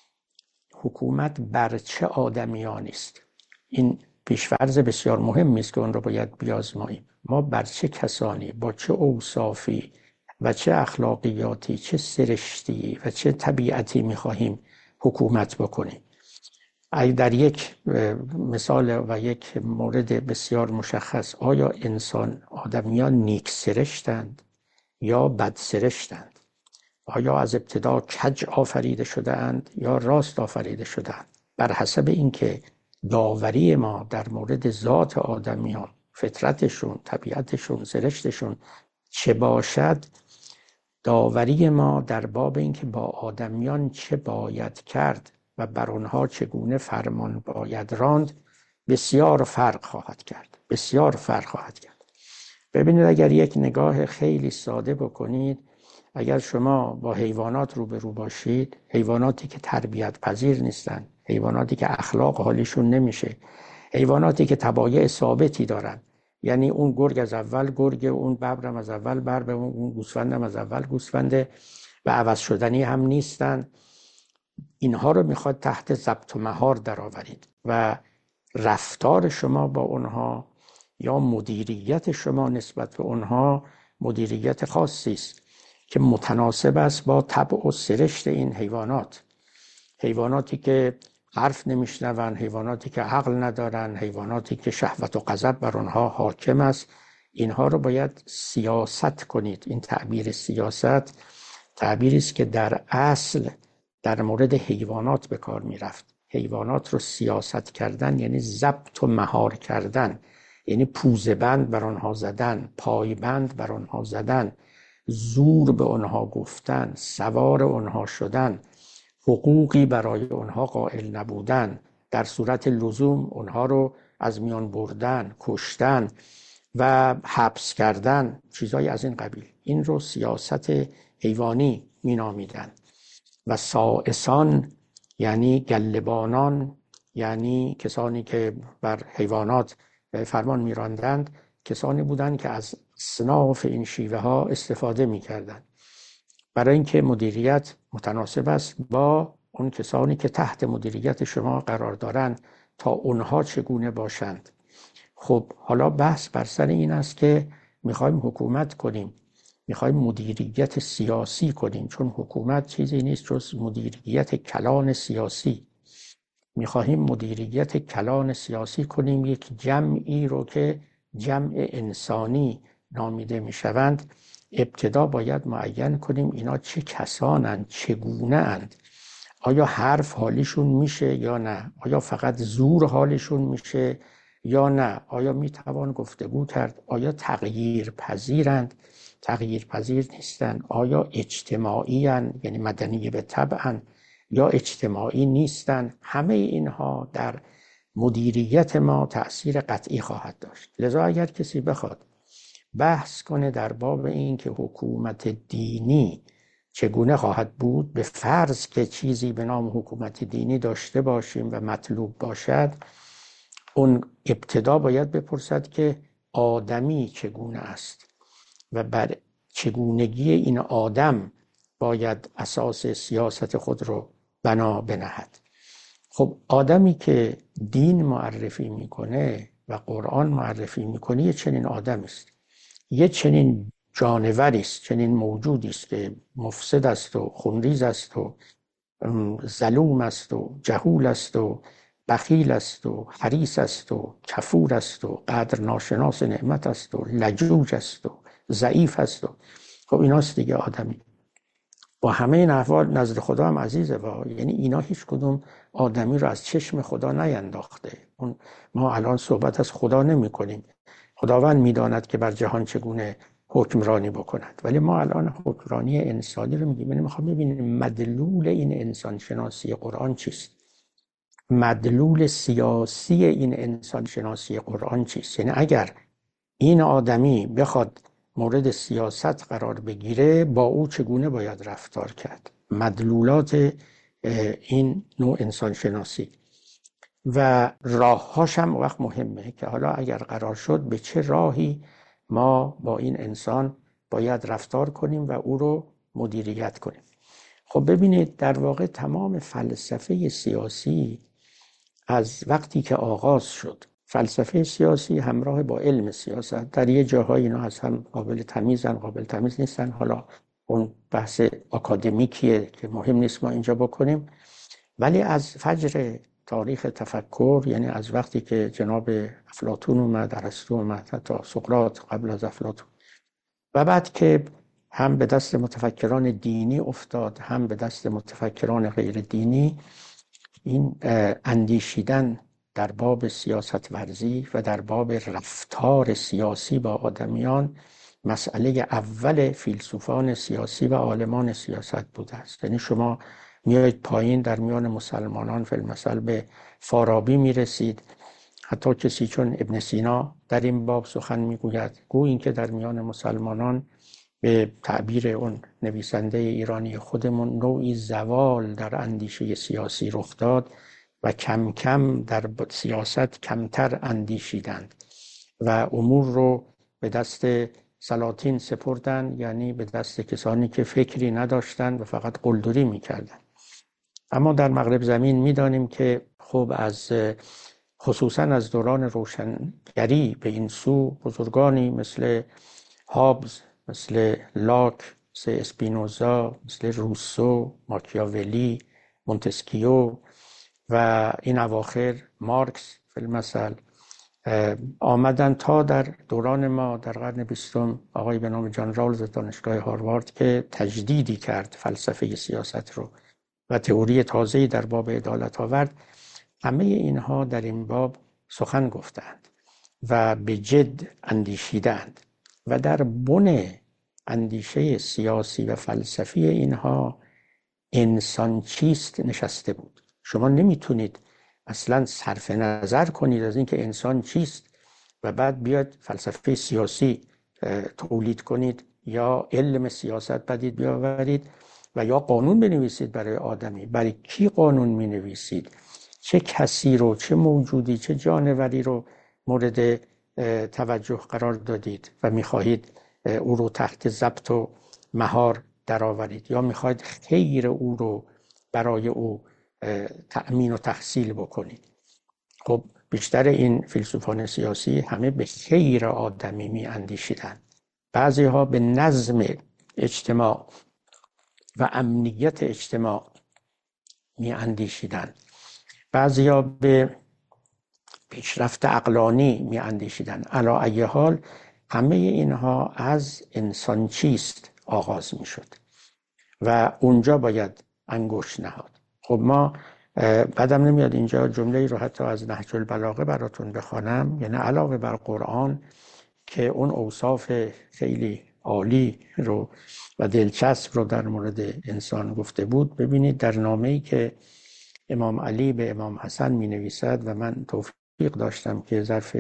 حکومت بر چه آدمیانی است؟ این پیش‌فرض بسیار مهمی است که اون رو باید بیازماییم. ما بر چه کسانی، با چه اوصافی و چه اخلاقیاتی، چه سرشتی و چه طبیعتی می‌خواهیم حکومت بکنیم؟ در یک مثال و یک مورد بسیار مشخص، آیا آدمیان نیک سرشتند یا بد سرشتند؟ آیا از ابتدا کج آفریده شده اند یا راست آفریده شده اند؟ بر حسب اینکه داوری ما در مورد ذات آدمیان، فطرتشون، طبیعتشون، سرشتشون چه باشد، داوری ما در باب اینکه با آدمیان چه باید کرد و بر آنها چگونه فرمان باید راند بسیار فرق خواهد کرد. بسیار فرق خواهد کرد. ببینید اگر یک نگاه خیلی ساده بکنید، اگر شما با حیوانات روبرو باشید، حیواناتی که تربیت پذیر نیستن، حیواناتی که اخلاق حالیشون نمیشه، حیواناتی که طبایع ثابتی دارن، یعنی اون گرگ از اول گرگ، اون ببرم از اول ببر، اون گوسفندم از اول گوسفنده و عوض شدنی هم نیستن، اینها رو میخواد تحت ضبط و مهار درآورید و رفتار شما با اونها یا مدیریت شما نسبت به اونها مدیریت خاصی است که متناسب است با طبع و سرشت این حیوانات. حیواناتی که حرف نمیشنون، حیواناتی که عقل ندارن، حیواناتی که شهوت و غضب بر آنها حاکم است، اینها رو باید سیاست کنید. این تعبیر سیاست تعبیری است که در اصل در مورد حیوانات به کار میرفت. حیوانات رو سیاست کردن یعنی ضبط و مهار کردن، یعنی پوزه بند بر آنها زدن، پای بند بر آنها زدن، زور به آنها گفتن، سوار آنها شدن، حقوقی برای آنها قائل نبودن، در صورت لزوم آنها رو از میان بردن، کشتن و حبس کردن، چیزای از این قبیل. این رو سیاست حیوانی مینامیدن. و سائسان یعنی گله‌بانان، یعنی کسانی که بر حیوانات فرمان می‌راندند، کسانی بودند که از اصناف این شیوه ها استفاده می‌کردند برای اینکه مدیریت متناسب است با اون کسانی که تحت مدیریت شما قرار دارند تا اونها چگونه باشند. خب حالا بحث بر سر این است که میخوایم حکومت کنیم، میخوایم مدیریت سیاسی کنیم، چون حکومت چیزی نیست جز مدیریت کلان سیاسی. میخواهیم مدیریت کلان سیاسی کنیم، یک جمعی رو که جمع انسانی نامیده میشوند. ابتدا باید معین کنیم اینا چه کسانند، چگونه اند، آیا حرف حالیشون میشه یا نه، آیا فقط زور حالیشون میشه یا نه، آیا میتوان گفتگو کرد، آیا تغییر پذیرند، تغییر پذیر نیستند، آیا اجتماعی اند یعنی مدنی به طبعن یا اجتماعی نیستند. همه اینها در مدیریت ما تأثیر قطعی خواهد داشت. لذا اگر کسی بخواد بحث کنه در باب این که حکومت دینی چگونه خواهد بود، به فرض که چیزی به نام حکومت دینی داشته باشیم و مطلوب باشد، اون ابتدا باید بپرسد که آدمی چگونه است و بر چگونگی این آدم باید اساس سیاست خود رو بنا بنهد. خب آدمی که دین معرفی میکنه و قرآن معرفی میکنه یه چنین آدمی است، یه چنین جانوری است، چنین موجودی است که مفسد است و خونریز است و ظلوم است و جهول است و بخیل است و حریص است و کفور است و قدر ناشناس نعمت است و لجوج است و ضعیف است. و خب ایناست دیگه آدمی. با همه این احوال نزد خدا هم عزیزه، یعنی اینا هیچ کدوم آدمی رو از چشم خدا نینداخته. ما الان صحبت از خدا نمی کنیم، خداوند میداند که بر جهان چگونه حکمرانی بکند، ولی ما الان حکمرانی انسانی رو میگیم. یعنی میخوام ببینیم مدلول این انسان شناسی قرآن چیست، مدلول سیاسی این انسان شناسی قرآن چیست. یعنی اگر این آدمی بخواد مورد سیاست قرار بگیره، با او چگونه باید رفتار کرد، مدلولات این نوع انسان شناسی و راه‌هاش هم وقت مهمه که حالا اگر قرار شد به چه راهی ما با این انسان باید رفتار کنیم و او رو مدیریت کنیم. خب ببینید در واقع تمام فلسفه سیاسی از وقتی که آغاز شد، فلسفه سیاسی همراه با علم سیاست، در یه جاهای اینا از هم قابل تمیزن، قابل تمیز نیستن. حالا اون بحث اکادمیکیه که مهم نیست ما اینجا بکنیم، ولی از فجر تاریخ تفکر، یعنی از وقتی که جناب افلاطون اومد، ارسطو اومد، حتی سقراط قبل از افلاطون، و بعد که هم به دست متفکران دینی افتاد هم به دست متفکران غیر دینی، این اندیشیدن در باب سیاست ورزی و در باب رفتار سیاسی با آدمیان مسئله اول فیلسوفان سیاسی و عالمان سیاست بوده است. یعنی شما میایید پایین در میان مسلمانان فی المثل به فارابی میرسید، حتی کسی چون ابن سینا در این باب سخن میگوید، گویا این که در میان مسلمانان به تعبیر اون نویسنده ایرانی خودمون نوعی زوال در اندیشه سیاسی رخ داد و کم کم در سیاست کمتر اندیشیدند و امور رو به دست سلاطین سپردن، یعنی به دست کسانی که فکری نداشتند و فقط قلدری میکردند. اما در مغرب زمین میدانیم که خب از خصوصا از دوران روشنگری به این سو بزرگانی مثل هابز، مثل لاک، مثل اسپینوزا، مثل روسو، ماکیاولی، مونتسکیو و این اواخر مارکس فی المثل آمدن تا در دوران ما در قرن 20 آقای به نام جان رالز دانشگاه هاروارد که تجدیدی کرد فلسفه سیاست رو و تئوری تازه‌ای در باب عدالت آورد، همه اینها در این باب سخن گفتند و به جد اندیشیدند و در بن اندیشه سیاسی و فلسفی اینها انسان چیست نشسته بود. شما نمیتونید اصلا صرف نظر کنید از اینکه انسان چیست و بعد بیاد فلسفه سیاسی تولید کنید یا علم سیاست بدید بیاورید و یا قانون بنویسید برای آدمی. برای کی قانون مینویسید؟ چه کسی رو، چه موجودی، چه جانوری رو مورد توجه قرار دادید و میخواهید او رو تحت ضبط و مهار درآورید یا میخواهید خیر او رو برای او تأمین و تحصیل بکنید؟ خب بیشتر این فیلسوفان سیاسی همه به خیر آدمی می اندیشیدند. بعضی ها به نظم اجتماع و امنیت اجتماع می اندیشیدند. بعضی ها به پیشرفت عقلانی می اندیشیدند. علی ای حال همه اینها از انسان چیست آغاز می شد و اونجا باید انگشت نهاد. خب ما بعدم نمیاد اینجا جمله‌ای رو حتی از نهج البلاغه براتون بخوانم، یعنی علاوه بر قرآن که اون اوصاف خیلی عالی رو و دلچسب رو در مورد انسان گفته بود، ببینید در نامه‌ای که امام علی به امام حسن می نویسد و من توفیق داشتم که ظرف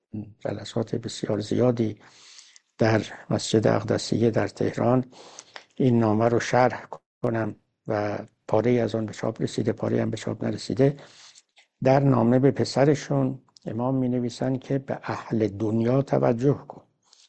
جلسات بسیار زیادی در مسجد اقدسیه در تهران این نامه رو شرح کنم و پاره از آن به چاپ رسیده، پاره هم به چاپ نرسیده. در نامه به پسرشون امام می نویسن که به اهل دنیا توجه کن،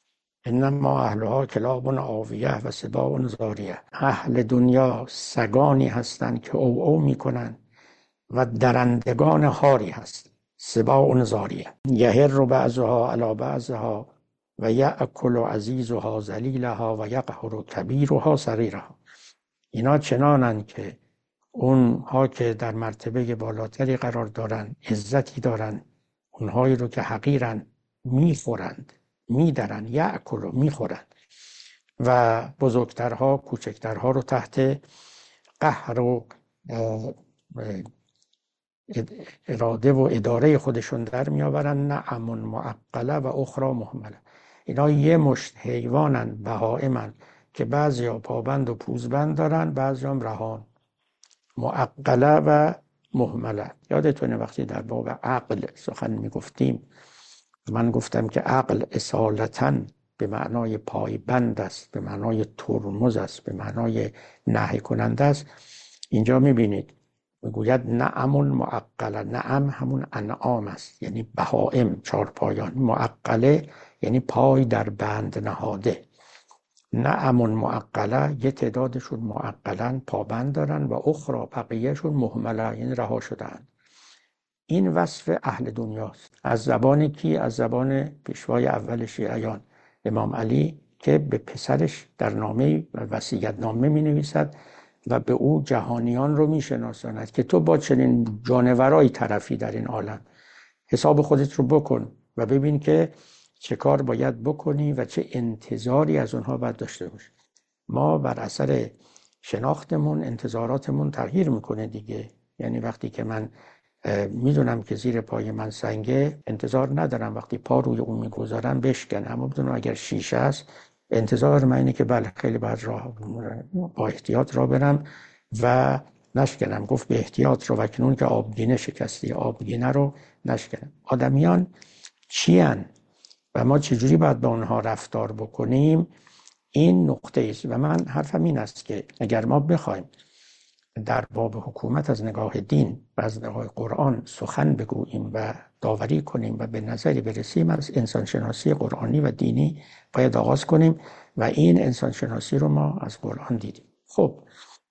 انما اهلها کلاب آویه و سباع زاریه. اهل دنیا سگانی هستند که او می کنن و درندگان هاری هست، سباع زاریه. یهر بعضها علی بعضها و یأکل عزیزها ذلیلها و یقهر کبیرها صغیرها. اینا چنانند که اونها که در مرتبه بالاتری قرار دارن، عزتی دارن، اونهایی رو که حقیرن میخورند، میدرن، یأکل میخورند و بزرگترها کوچکترها رو تحت قهر و اراده و اداره خودشون در میآورن. نعم معقله و اخرى مهمله. اینا یه مشت حیوانن، بهائمن که بعضیا پابند و پوزبند دارن، بعضیا هم رهان. معقله و مهمله. یادتونه وقتی در باب عقل سخن میگفتیم من گفتم که عقل اصالتاً به معنای پایبند است، به معنای ترمز است، به معنای نهی کننده است. اینجا میبینید میگوید نعم معقله. نعم همون انعام است، یعنی بهائم، چارپایان. معقله یعنی پای در بند نهاده. نعم معقله یه تعدادشون معقلن، پابند دارن، و اخرى بقیهشون مهمله یعنی رها شدن. این وصف اهل دنیاست. از زبان کی؟ از زبان پیشوای اول شیعیان امام علی که به پسرش در نامه و وصیت نامه می نویسد و به او جهانیان رو می شناساند که تو با چنین جانورایی طرفی در این عالم، حساب خودت رو بکن و ببین که چه کار باید بکنی و چه انتظاری از اونها باید داشته باشی. ما بر اثر شناختمون انتظاراتمون تغییر میکنه دیگه. یعنی وقتی که من میدونم که زیر پای من سنگه، انتظار ندارم وقتی پا روی اون میگذارم بشکنه، اما بدونم اگر شیشه است انتظار من اینه که بله خیلی باید با احتیاط راه برم و نشکنم. گفت به احتیاط رو وکنون که آبگینه شکستی، آبگینه رو نشکنم. آدمیان چی هن و ما چجوری باید با اونها رفتار بکنیم، این نقطه است. و من حرفم این است که اگر ما بخوایم در باب حکومت از نگاه دین و از نگاه قرآن سخن بگوییم و داوری کنیم و به نظری برسیم، از انسانشناسی قرآنی و دینی باید آغاز کنیم و این انسانشناسی رو ما از قرآن دیدیم. خب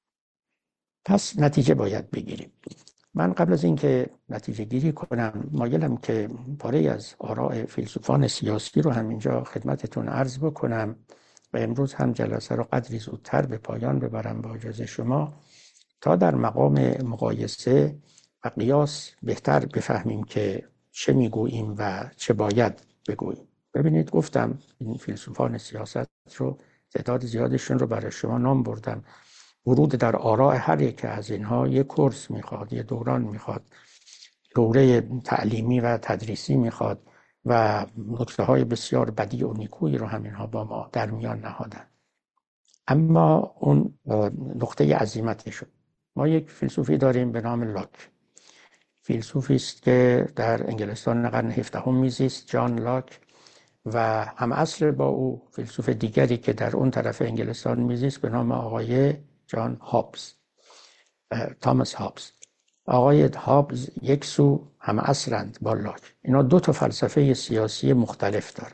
پس نتیجه باید بگیریم. من قبل از اینکه نتیجه گیری کنم مایلم که پاره از آراء فیلسوفان سیاسی رو همینجا خدمتتون عرض بکنم و امروز هم جلسه رو قدری زودتر به پایان ببرم با اجازه شما، تا در مقام مقایسه و قیاس بهتر بفهمیم که چه میگوییم و چه باید بگوییم. ببینید گفتم این فیلسوفان سیاست رو تعداد زیادشون رو برای شما نام بردم ورود در آراء هر یک از اینها یک کورس میخواد، یک دوران میخواد، دوره تعلیمی و تدریسی میخواد و نکته‌های بسیار بدیع و نیکویی رو هم اینها با ما در میان نهادن. اما اون نقطه عزیمتی شد. ما یک فیلسوفی داریم به نام لاک، فیلسوفی است که در انگلستان قرن 17 میزیست، جان لاک، و هم عصر با او فیلسوف دیگری که در اون طرف انگلستان میزیست به نام آقای جان هابز، تاماس هابز. آقای هابز یک سو هم عصرند با لاک. اینا دو تا فلسفه سیاسی مختلف دارن.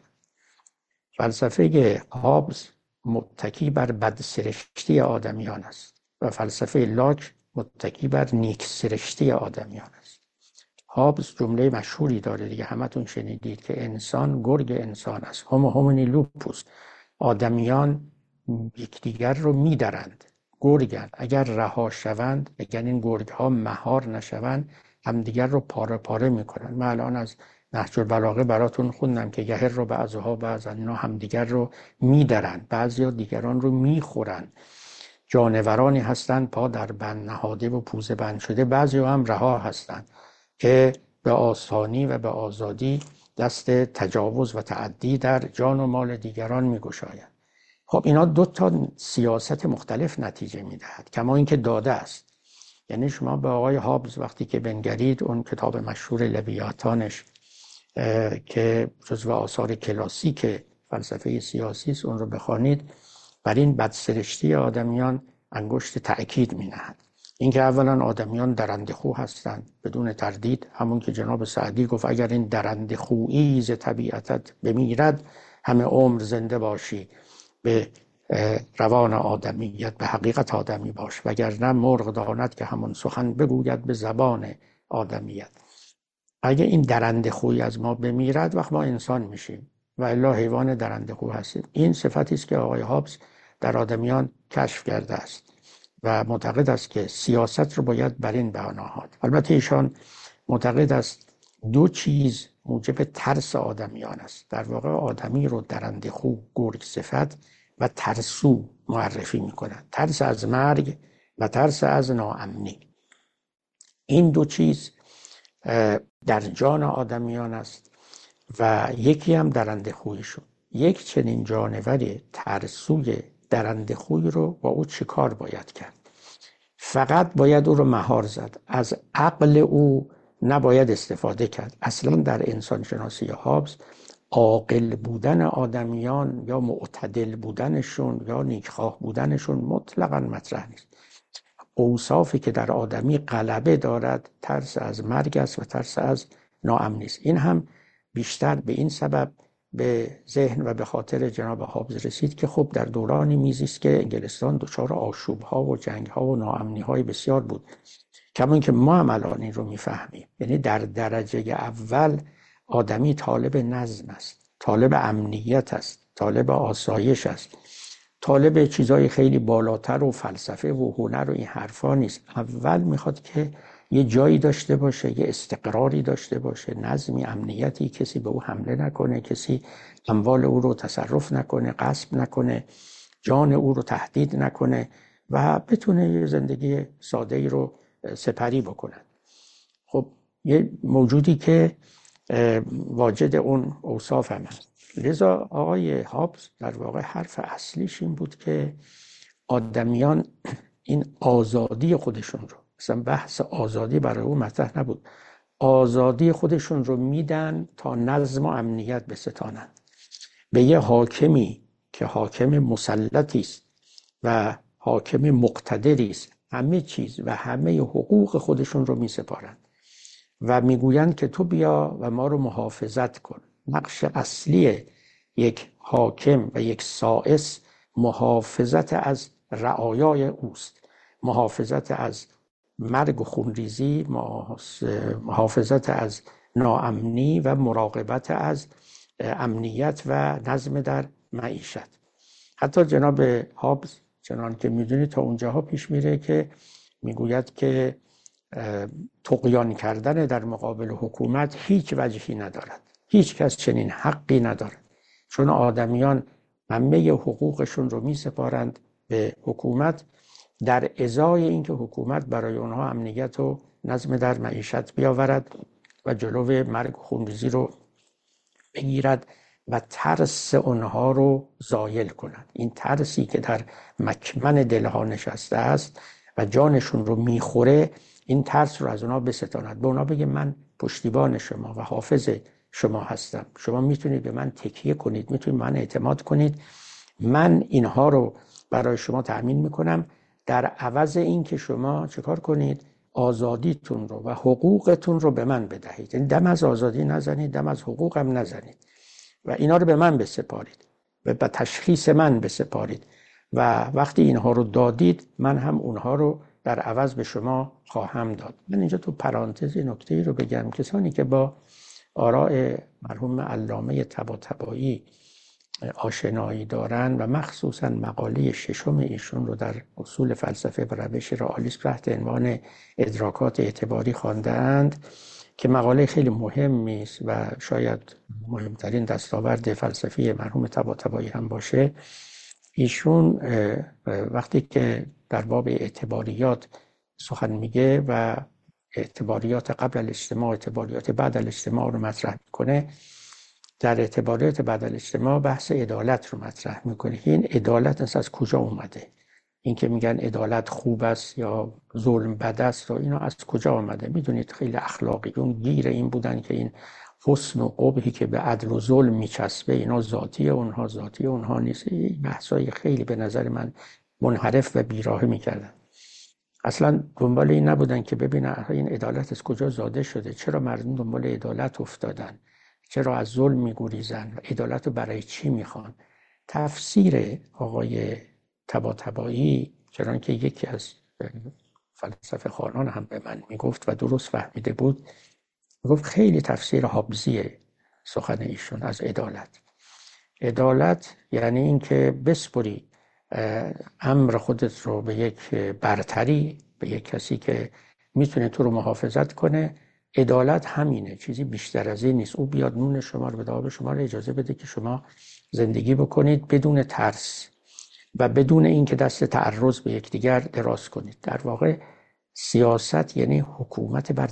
فلسفه هابز متکی بر بدسرشتی آدمیان است و فلسفه لاک متکی بر نیک سرشتی آدمیان است. هابز جمله مشهوری داره دیگه، همتون شنیدید که انسان گرگ انسان است، هومو هومینی لوپوس. آدمیان یکدیگر رو میدرند، گرگن. اگر رها شوند، اگر این گرگ ها مهار نشوند، همدیگر رو پاره پاره میکنن. من الان از نهج البلاغه براتون خوندم که یهر رو بعضها بعضا، اینا همدیگر رو میدرند، بعضیا دیگران رو میخورن. جانورانی هستند پا در بند نهاده و پوزه بند شده، بعضیا هم رها هستند که به آسانی و به آزادی دست تجاوز و تعدی در جان و مال دیگران میگشایند. خب اینا دو تا سیاست مختلف نتیجه میدهد، کما اینکه داده است. یعنی شما به آقای هابز وقتی که بنگرید اون کتاب مشهور لویاتانش که جزو آثار کلاسیک فلسفه سیاسی است، اون رو بخوانید، بر این بدسرشتی آدمیان انگشت تأکید می‌نهد. اینکه اولا آدمیان درندخو هستند بدون تردید، همون که جناب سعدی گفت اگر این درندخویی ز طبیعتت بمیرد، همه عمر زنده باشی به روان آدمیت، به حقیقت آدمی باش، وگرنه مرغ داند که همون سخن بگوید به زبان آدمیت. اگه این درندخویی از ما بمیرد، وقت ما انسان میشیم و الا حیوان درندخو هستیم. این صفتی است که آقای هابز در آدمیان کشف کرده است و معتقد است که سیاست رو باید بر این بنا نهاد. البته ایشان معتقد است دو چیز موجب ترس آدمیان است. در واقع آدمی رو درندخو، گرگ صفت و ترسو معرفی میکنند. ترس از مرگ و ترس از ناامنی. این دو چیز در جان آدمیان است و یکی هم درندخویشون. یک چنین جانور ترسوی درندخوی رو با او چیکار باید کرد؟ فقط باید او رو مهار زد. از عقل او نباید استفاده کرد. اصلا در انسان شناسی هابز عاقل بودن آدمیان یا معتدل بودنشون یا نیکخواه بودنشون مطلقاً مطرح نیست. اوصافی که در آدمی غلبه دارد ترس از مرگ است و ترس از ناامنی است. این هم بیشتر به این سبب به ذهن و به خاطر جناب هابز رسید که خب در دورانی میزیست که انگلستان دچار آشوب‌ها و جنگ‌ها و ناامنی‌های بسیار بود. کما اینکه ما هم الان این رو میفهمیم. یعنی در درجه اول آدمی طالب نظم است، طالب امنیت است، طالب آسایش است، طالب چیزای خیلی بالاتر و فلسفه و هنر و این حرفا نیست. اول میخواد که یه جایی داشته باشه، یه استقراری داشته باشه، نظمی، امنیتی، کسی به او حمله نکنه، کسی اموال او رو تصرف نکنه، غصب نکنه، جان او رو تهدید نکنه و بتونه یه زندگی ساده‌ای رو سپری بکنه. خب یه موجودی که واجد اون اوصاف هم هست. لذا آقای هابز در واقع حرف اصلیش این بود که آدمیان این آزادی خودشون رو، مثلا بحث آزادی برای او مطرح نبود، آزادی خودشون رو میدن تا نظم و امنیت بستانند به یه حاکمی که حاکم مسلطی است و حاکم مقتدری است. همه چیز و همه حقوق خودشون رو میسپارند و میگویند که تو بیا و ما رو محافظت کن. نقش اصلی یک حاکم و یک سائس محافظت از رعایای اوست، محافظت از مرگ و خونریزی، محافظت از ناامنی و مراقبت از امنیت و نظم در معیشت. حتی جناب هابز چنان که میدونید تا اونجاها پیش میره که میگوید که طغیان کردن در مقابل حکومت هیچ وجهی ندارد، هیچ کس چنین حقی ندارد، چون آدمیان همه حقوقشون رو می سپارند به حکومت در ازای اینکه حکومت برای اونها امنیت و نظم در معیشت بیاورد و جلو مرگ و خونریزی رو بگیرد و ترس اونها رو زایل کند. این ترسی که در مکمن دلها نشسته است و جانشون رو میخوره، این ترس رو از اونها بستاند، به اونها بگه من پشتیبان شما و حافظ شما هستم، شما میتونید به من تکیه کنید، میتونید به من اعتماد کنید، من اینها رو برای شما تأمین میکنم، در عوض این که شما چیکار کنید؟ آزادیتون رو و حقوقتون رو به من بدهید. یعنی دم از آزادی نزنید، دم از حقوقم نزنید و اینا رو به من بسپارید و به تشخیص من بسپارید و وقتی اینها رو دادید من هم اونها رو در عوض به شما خواهم داد. من اینجا تو پرانتز نکته‌ای رو بگم. کسانی که با آراء مرحوم علامه طباطبایی آشنایی دارن و مخصوصا مقاله ششم ایشون رو در اصول فلسفه و روش رئالیسم تحت عنوان ادراکات اعتباری خواندند که مقاله خیلی مهمی است و شاید مهمترین دستاورد فلسفی مرحوم طباطبایی هم باشه. ایشون وقتی که در باب اعتباریات سخن میگه و اعتباریات قبل الاجتماع، اعتباریات بعد الاجتماع رو مطرح میکنه، در اعتباریات بعد الاجتماع بحث عدالت رو مطرح میکنه. این عدالت از کجا اومده؟ این که میگن عدالت خوب است یا ظلم بد است و اینا از کجا اومده؟ میدونید خیلی اخلاقیون گیر این بودن که این حسن و قبحی که به عدل و ظلم میچسبه اینا ذاتی اونها نیست. این بحثای خیلی به نظر من منحرف و بیراهه میکردن. اصلا دنبال این نبودن که ببینن این عدالت از کجا زاده شده، چرا مردم دنبال عدالت افتادن، چرا از ظلم میگریزن و عدالت رو برای چی میخوان. تفسیر آقای طباطبایی، چرا که یکی از فلسفه خوانان هم به من میگفت و درست فهمیده بود، میگفت خیلی تفسیر هابزیه سخن ایشون از عدالت. عدالت یعنی این که بسپری امر خودت رو به یک برتری، به یک کسی که میتونه تو رو محافظت کنه. عدالت همینه، چیزی بیشتر از این نیست. او بیاد نون شما رو بده، آب شما رو اجازه بده که شما زندگی بکنید بدون ترس و بدون اینکه دست تعرض به یکدیگر دراز کنید. در واقع سیاست یعنی حکومت بر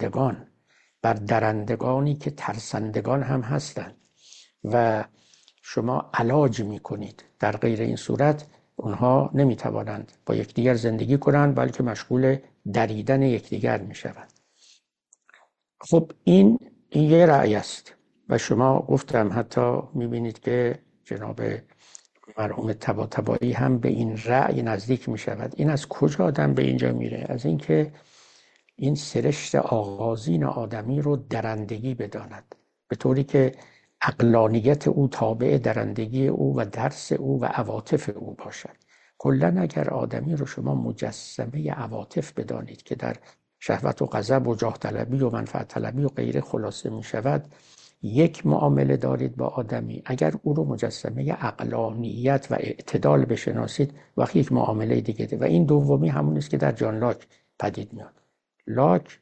درندگانی که ترسندگان هم هستند و شما علاج میکنید. در غیر این صورت اونها نمیتوانند با یکدیگر زندگی کنند، بلکه مشغول دریدن یکدیگر میشوند. خب این یه رأی است و شما گفتم حتی میبینید که جناب مرحوم طباطبایی هم به این رأی نزدیک میشود. این از کجا آدم به اینجا میره؟ از اینکه این سرشت آغازین آدمی رو درندگی بداند، به طوری که عقلانیت او تابع درندگی او و درس او و عواطف او باشد. کلاً اگر آدمی رو شما مجسمه عواطف بدانید که در شهوت و غضب و جاه طلبی و منفعت طلبی و غیره خلاصه می شود، یک معامله دارید با آدمی. اگر او رو مجسمه عقلانیت و اعتدال بشناسید، وقتی یک معامله دیگه ده. و این دومی همون است که در جان لاک پدید میاد. لاک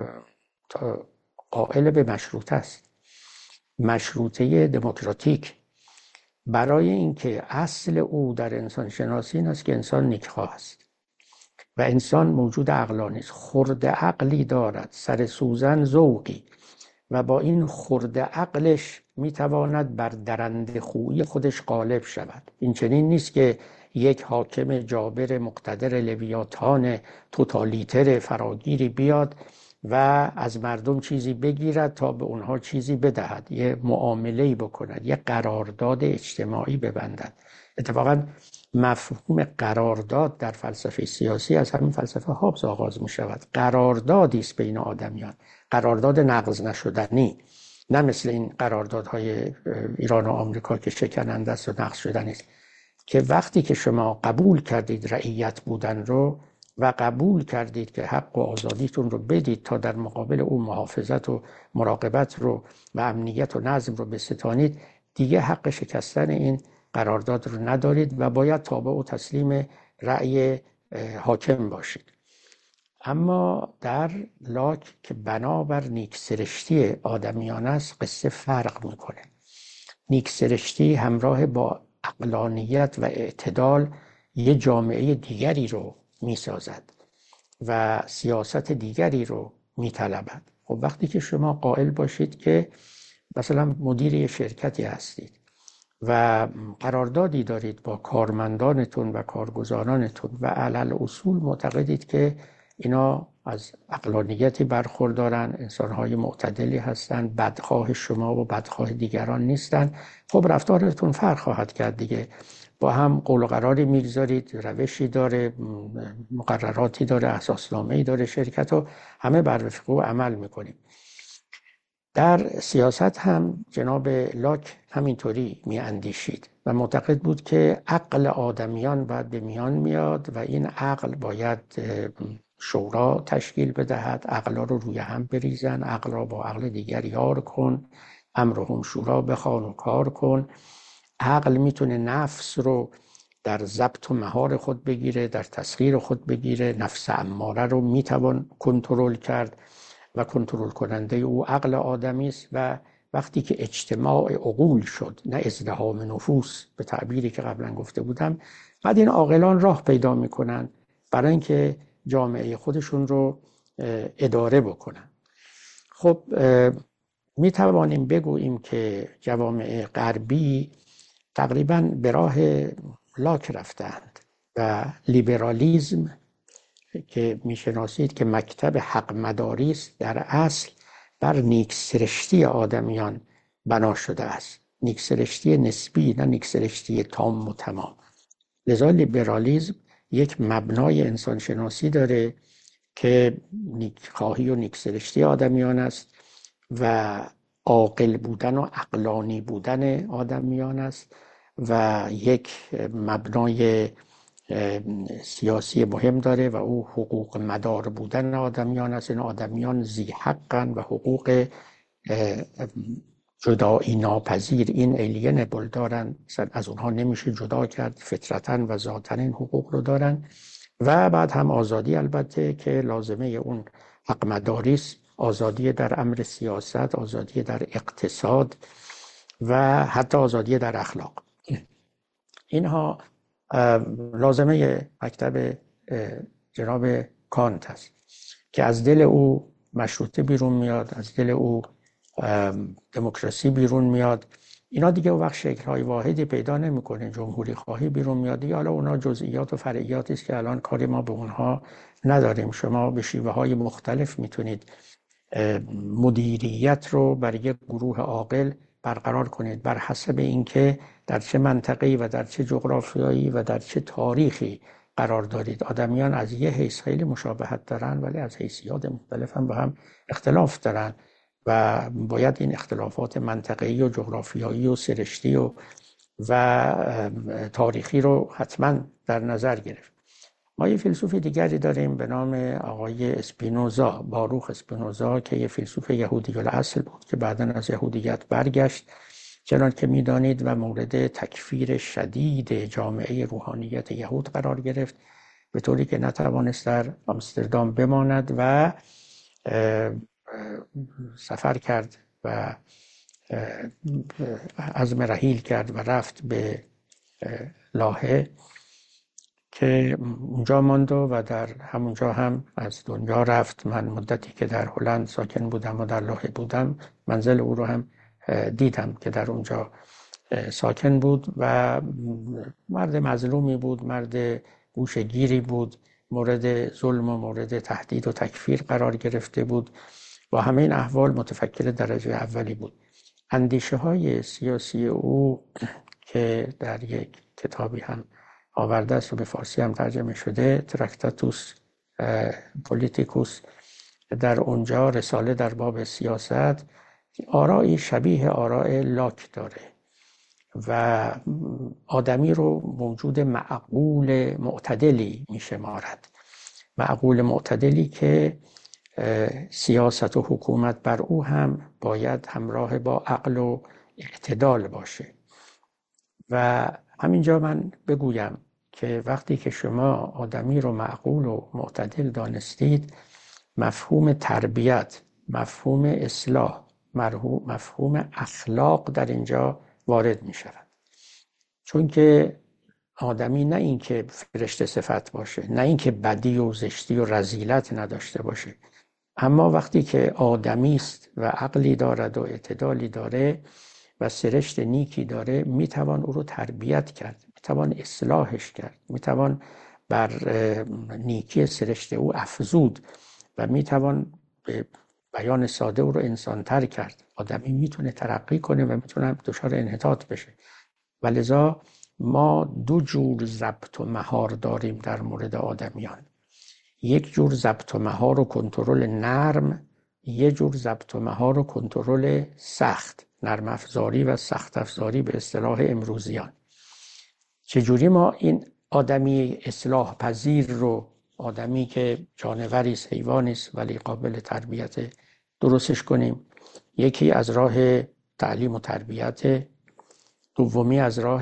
قائل به مشروطه است، مشروطه دموکراتیک، برای اینکه اصل او در انسان شناسی این است که انسان نیکخواه است و انسان موجود عقلانی است. خرد عقلی دارد، سر سوزن ذوقی، و با این خرد عقلش میتواند بر درنده خویی خودش غالب شود. این چنین نیست که یک حاکم جابر مقتدر لویاتان توتالیتر فراگیری بیاد و از مردم چیزی بگیرد تا به اونها چیزی بدهد، یه معامله‌ای بکند، یه قرارداد اجتماعی ببندد. اتفاقا مفهوم قرارداد در فلسفه سیاسی از همین فلسفه هابز آغاز می شود. قراردادی است بین آدمیان، قرارداد نقض نشدنی، نه مثل این قراردادهای ایران و آمریکا که شکننده است و نقض شدنی است، که وقتی که شما قبول کردید رعیت بودن رو و قبول کردید که حق و آزادیتون رو بدید تا در مقابل اون محافظت و مراقبت رو و امنیت و نظم رو بستانید، دیگه حق شکستن این قرارداد رو ندارید و باید تابع و تسلیم رأی حاکم باشید. اما در لاک که بنابر نیکسرشتی آدمیان است قصه فرق میکنه. نیکسرشتی همراه با عقلانیت و اعتدال یه جامعه دیگری رو میسازد و سیاست دیگری رو میطلبد. خب وقتی که شما قائل باشید که مثلا مدیر شرکتی هستید و قراردادی دارید با کارمندانتون و کارگزارانتون و علل اصول معتقدید که اینا از عقلانیتی برخوردارن، انسانهای معتدلی هستند، بدخواه شما و بدخواه دیگران نیستن، خب رفتارتون فرق خواهد کرد دیگه. با هم قول و قراری میگذارید، روشی داره، مقرراتی داره، اساسنامه‌ای داره شرکت و همه بر وفق او عمل میکنیم. در سیاست هم جناب لاک همینطوری میاندیشید و معتقد بود که عقل آدمیان باید به میان میاد و این عقل باید شورا تشکیل بدهد، عقلا رو روی هم بریزن، عقل را با عقل دیگر یار کن، امرهم شورا بخوان و کار کن. عقل میتونه نفس رو در ضبط و مهار خود بگیره، در تسخیر خود بگیره، نفس اماره رو میتوان کنترل کرد و کنترل کننده او عقل آدمی است و وقتی که اجتماع عقول شد، نه ازدحام نفوس به تعبیری که قبلا گفته بودم، بعد این عاقلان راه پیدا میکنن برای اینکه جامعه خودشون رو اداره بکنن. خب میتوانیم بگوییم که جوامع غربی تقریبا به راه لاک رفتند و لیبرالیزم که میشناسید که مکتب حق مداری است، در اصل بر نیکسرشتی آدمیان بنا شده است، نیکسرشتی نسبی نه نیکسرشتی تام و تمام. لذا لیبرالیزم یک مبنای انسانشناسی داره که نیکخواهی و نیکسرشتی آدمیان است و عاقل بودن و عقلانی بودن آدمیان است و یک مبنای سیاسی مهم داره و او حقوق مدار بودن آدمیان است. این آدمیان ذی حقن و حقوق جدایی ناپذیر، این الیینبل دارن، از اونها نمیشه جدا کرد، فطرتاً و ذاتاً این حقوق رو دارن. و بعد هم آزادی البته که لازمه اون حق مداری است، آزادی در امر سیاست، آزادی در اقتصاد و حتی آزادی در اخلاق. اینها لازمه مکتب جناب کانت است که از دل او مشروطه بیرون میاد، از دل او دموکراسی بیرون میاد. اینا دیگه اون وقت شکل‌های واحدی پیدا نمی‌کنه، جمهوری خواهی بیرون میاد دیگه. حالا اونا جزئیات و فرعیاتی است که الان کاری ما به اونها نداریم. شما به شیوه‌های مختلف میتونید مدیریت رو برای یک گروه عاقل برقرار کنید بر حسب اینکه در چه منطقه‌ای و در چه جغرافیایی و در چه تاریخی قرار دارید. آدمیان از یه حیث خیلی مشابهت دارن ولی از حیثیات مختلف هم با هم اختلاف دارن و باید این اختلافات منطقه‌ای و جغرافیایی و سرشتی و تاریخی رو حتما در نظر گرفت. ما یه فیلسوف دیگری داریم به نام آقای اسپینوزا، باروخ اسپینوزا، که یه فیلسوف یهودی الاصل بود که بعداً از یهودیت برگشت چنان که می‌دانید و مورد تکفیر شدید جامعه روحانیت یهود قرار گرفت، به طوری که نتوانست در آمستردام بماند و سفر کرد و عزم رحیل کرد و رفت به لاهه که اونجا ماند و در همونجا هم از دنیا رفت. من مدتی که در هلند ساکن بودم و در لاهه بودم منزل او رو هم دیدم که در اونجا ساکن بود و مرد مظلومی بود، مرد گوشه‌گیری بود، مورد ظلم و مورد تهدید و تکفیر قرار گرفته بود. با همه این احوال متفکر درجه اولی بود. اندیشه های سیاسی او که در یک کتابی هم آورده است و به فارسی هم ترجمه شده، ترکتاتوس پولیتیکوس، در اونجا رساله در باب سیاست آرایی شبیه آراء لاک داره و آدمی رو موجود معقول معتدلی میشمارد. معقول معتدلی که سیاست و حکومت بر او هم باید همراه با عقل و اعتدال باشه. و همینجا من بگویم که وقتی که شما آدمی رو معقول و معتدل دانستید، مفهوم تربیت، مفهوم اصلاح، مفهوم اخلاق در اینجا وارد می شود. چون که آدمی نه اینکه فرشته صفت باشه، نه اینکه بدی و زشتی و رذیلت نداشته باشه، اما وقتی که آدمی است و عقلی دارد و اعتدالی داره و سرشت نیکی داره، میتوان او رو تربیت کرد، میتوان اصلاحش کرد، میتوان بر نیکی سرشت او افزود و میتوان به بیان ساده او رو انسان‌تر کرد. آدمی میتونه ترقی کنه و میتونه دچار انحطاط بشه. ولذا ما دو جور ضبط و مهار داریم در مورد آدمیان. یک جور ضبط و مهار و کنترل نرم، یک جور ضبط و مهار و کنترل سخت، نرم افزاری و سخت افزاری به اصطلاح امروزیان. چجوری ما این آدمی اصلاح پذیر رو، آدمی که جانوری است، حیوانی است ولی قابل تربیت، درستش کنیم؟ یکی از راه تعلیم و تربیت، دومی از راه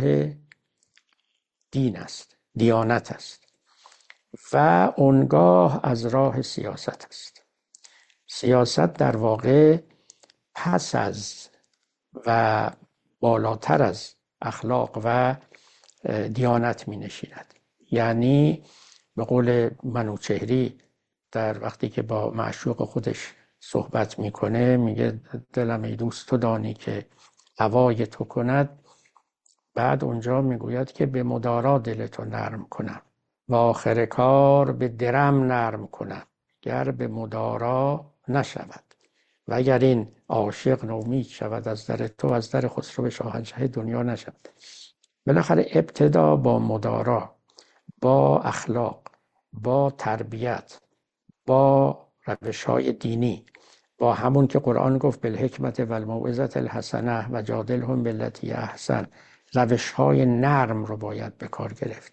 دین است، دیانت است، و اونگاه از راه سیاست است. سیاست در واقع پس از و بالاتر از اخلاق و دیانت می نشیند. یعنی به قول منوچهری در وقتی که با معشوق خودش صحبت میکنه میگه دلم ای دوست تو دانی که هوای تو کند، بعد اونجا میگوید که به مدارا دلتو نرم کنم و آخر کار به درم نرم کنم گر به مدارا نشود، و اگر این عاشق نومید شود از در تو، از در خسرو شاهنشه دنیا نشود. بالاخره ابتدا با مدارا، با اخلاق، با تربیت، با روش‌های دینی، با همون که قرآن گفت بالحکمت و الموعظة الحسنه و جادلهم بالتی احسن، روش‌های نرم رو باید به کار گرفت.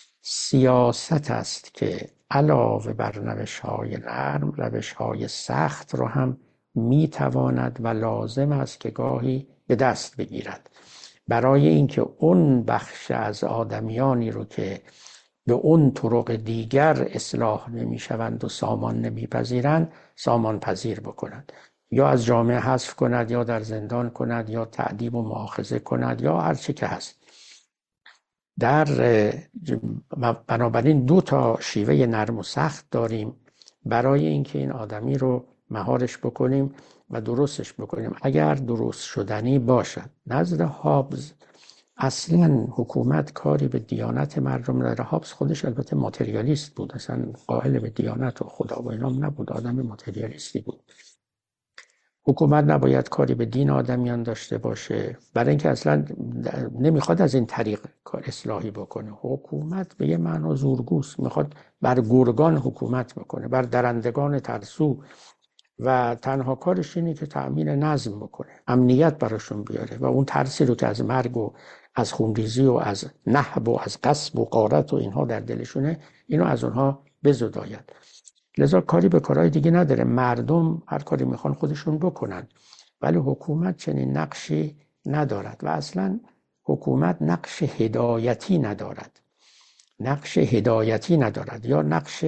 سیاست است که علاوه بر روش‌های نرم، روش‌های سخت رو هم میتواند و لازم است که گاهی به دست بگیرد، برای اینکه اون بخش از آدمیانی رو که به اون طرق دیگر اصلاح نمیشوند و سامان نمیپذیرند سامان پذیر بکنند، یا از جامعه حذف کند، یا در زندان کند، یا تعذیب و مؤاخذه کند، یا هر چه که هست. در بنابراین دو تا شیوه نرم و سخت داریم برای اینکه این آدمی رو مهارش بکنیم و درستش بکنیم اگر درست شدنی باشد. نزد هابز اصلا حکومت کاری به دیانت مردم نداره. هابز خودش البته ماتریالیست بود، اصلا قائل به دیانت و خدا و اینام نبود، آدم ماتریالیستی بود. حکومت نباید کاری به دین آدمیان داشته باشه، برای اینکه اصلا نمیخواد از این طریق کار اصلاحی بکنه. حکومت به یه معنا زورگوست، میخواد بر گرگان حکومت بکنه، بر درندگان ترسو، و تنها کارش اینه که تأمین نظم بکنه، امنیت براشون بیاره و اون ترسی رو که از مرگ و از خونریزی و از نهب و از غصب و غارت و اینها در دلشونه، اینو از اونها بزداید. لذا کاری به کارهای دیگه نداره. مردم هر کاری میخوان خودشون بکنن، ولی حکومت چنین نقشی ندارد و اصلا حکومت نقش هدایتی ندارد، نقش هدایتی ندارد یا نقش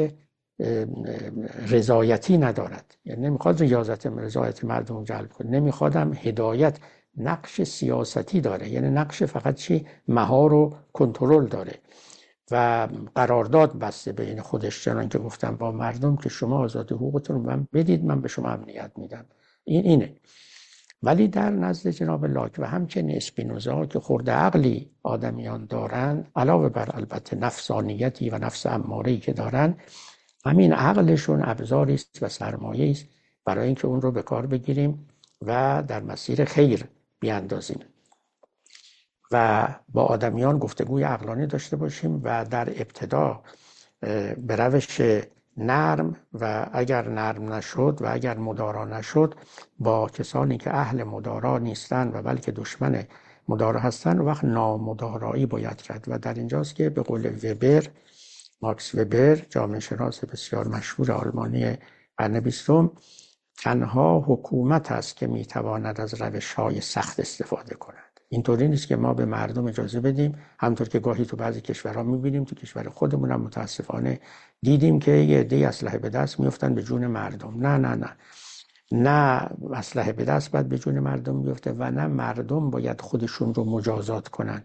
رضایتی ندارد. یعنی نمیخواد رضایت مردم رو جلب کنه، نمیخوادم هدایت. نقش سیاستی داره، یعنی نقش فقط چی؟ مهار و کنترل داره و قرارداد بسته بین خودش، چنان که گفتم با مردم که شما آزادی حقوقتون رو من بدید، من به شما امنیت میدم. اینه. ولی در نزد جناب لاک و همچنین اسپینوزا که خرده عقلی آدمیان دارند، علاوه بر البته نفسانیتی و نفس اماره‌ای که دارند، همین عقلشون ابزاری است و سرمایه است برای اینکه اون رو به کار بگیریم و در مسیر خیر بیاندازیم و با آدمیان گفتگوی عقلانی داشته باشیم و در ابتدا به روش نرم و اگر نرم نشد و اگر مدارا نشد با کسانی که اهل مدارا نیستند و بلکه دشمن مدارا هستند، وقت نامدارایی باید کرد. و در اینجاست که به قول وبر، ماکس وبر، جامعه شناس بسیار مشهور آلمانی قرن 20، تنها حکومت است که میتواند از روش‌های سخت استفاده کند. اینطوری نیست که ما به مردم اجازه بدیم، همطور که گاهی تو بعضی کشورها میبینیم، تو کشور خودمون هم متاسفانه دیدیم که یه عده اسلحه به دست میافتن به جون مردم. نه اسلحه به دست باید به جون مردم بیفته و نه مردم باید خودشون رو مجازات کنن.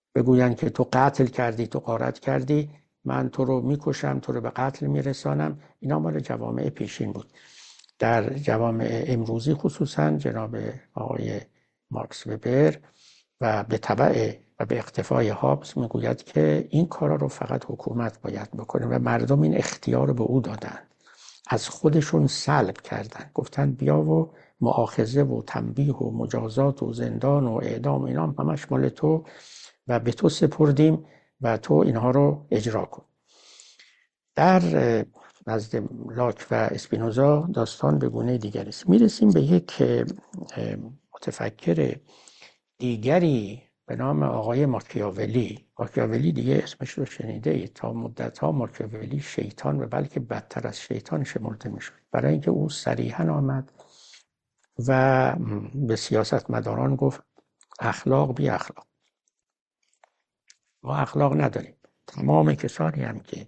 بگوین که تو قتل کردی، تو غارت کردی، من تو رو میکشم، تو رو به قتل میرسانم. اینا مال جوامع پیشین بود. در جوامع امروزی خصوصا جناب آقای ماکس وبر و به تبع و به اقتفای هابز میگوید که این کارا رو فقط حکومت باید بکنه و مردم این اختیار رو به او دادن، از خودشون سلب کردن، گفتن بیا و مؤاخذه و تنبیه و مجازات و زندان و اعدام، اینا همش مال تو و به تو سپردیم و تو اینها رو اجرا کن. در نزد لاک و اسپینوزا داستان به گونه دیگری است. میرسیم به یک متفکر دیگری به نام آقای ماکیاولی. ماکیاولی دیگه اسمش رو شنیده اید. تا مدت‌ها ماکیاولی شیطان و بلکه بدتر از شیطان شمرده میشد، برای اینکه او صریحاً آمد و به سیاستمداران گفت اخلاق بی اخلاق، ما اخلاق نداریم. تمام کسانی هم که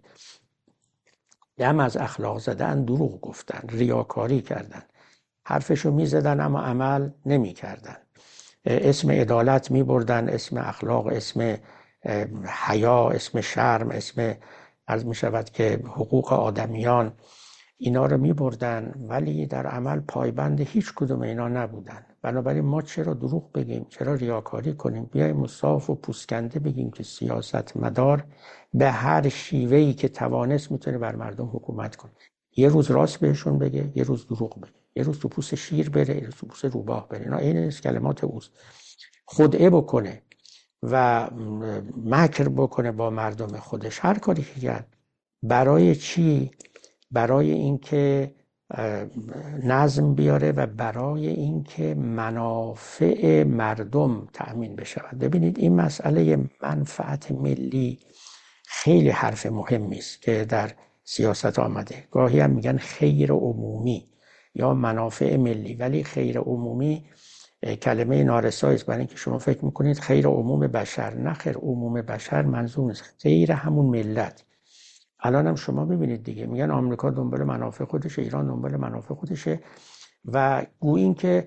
دم از اخلاق زدن دروغ گفتن، ریاکاری کردن، حرفشو میزدن اما عمل نمیکردن، اسم عدالت میبردن، اسم اخلاق، اسم حیا، اسم شرم، اسم عرض میشود که حقوق آدمیان، اینا رو میبردن ولی در عمل پایبند هیچ کدوم اینا نبودن. بنابراین ما چرا دروغ بگیم، چرا ریاکاری کنیم؟ بیایم صاف و پوسکنده بگیم که سیاستمدار به هر شیوهی که توانست میتونه بر مردم حکومت کنه. یه روز راست بهشون بگه، یه روز دروغ بگه، یه روز تو پوست شیر بره، یه روز تو پوست روباه بره. اینا این کلمات اوست. خدعه بکنه و مکر بکنه با مردم خودش، هر کاری که کرد. برای چی؟ برای اینکه نظم بیاره و برای اینکه منافع مردم تأمین بشود. ببینید این مسئله منفعت ملی خیلی حرف مهمی است که در سیاست آمده. گاهی هم میگن خیر عمومی یا منافع ملی، ولی خیر عمومی کلمه نارسایی است، برای اینکه شما فکر میکنید خیر عموم بشر. نه خیر عموم بشر منظور نیست، خیر همون ملت. الان هم شما ببینید دیگه، میگن آمریکا دنبال منافع خودشه، ایران دنبال منافع خودشه و گویین که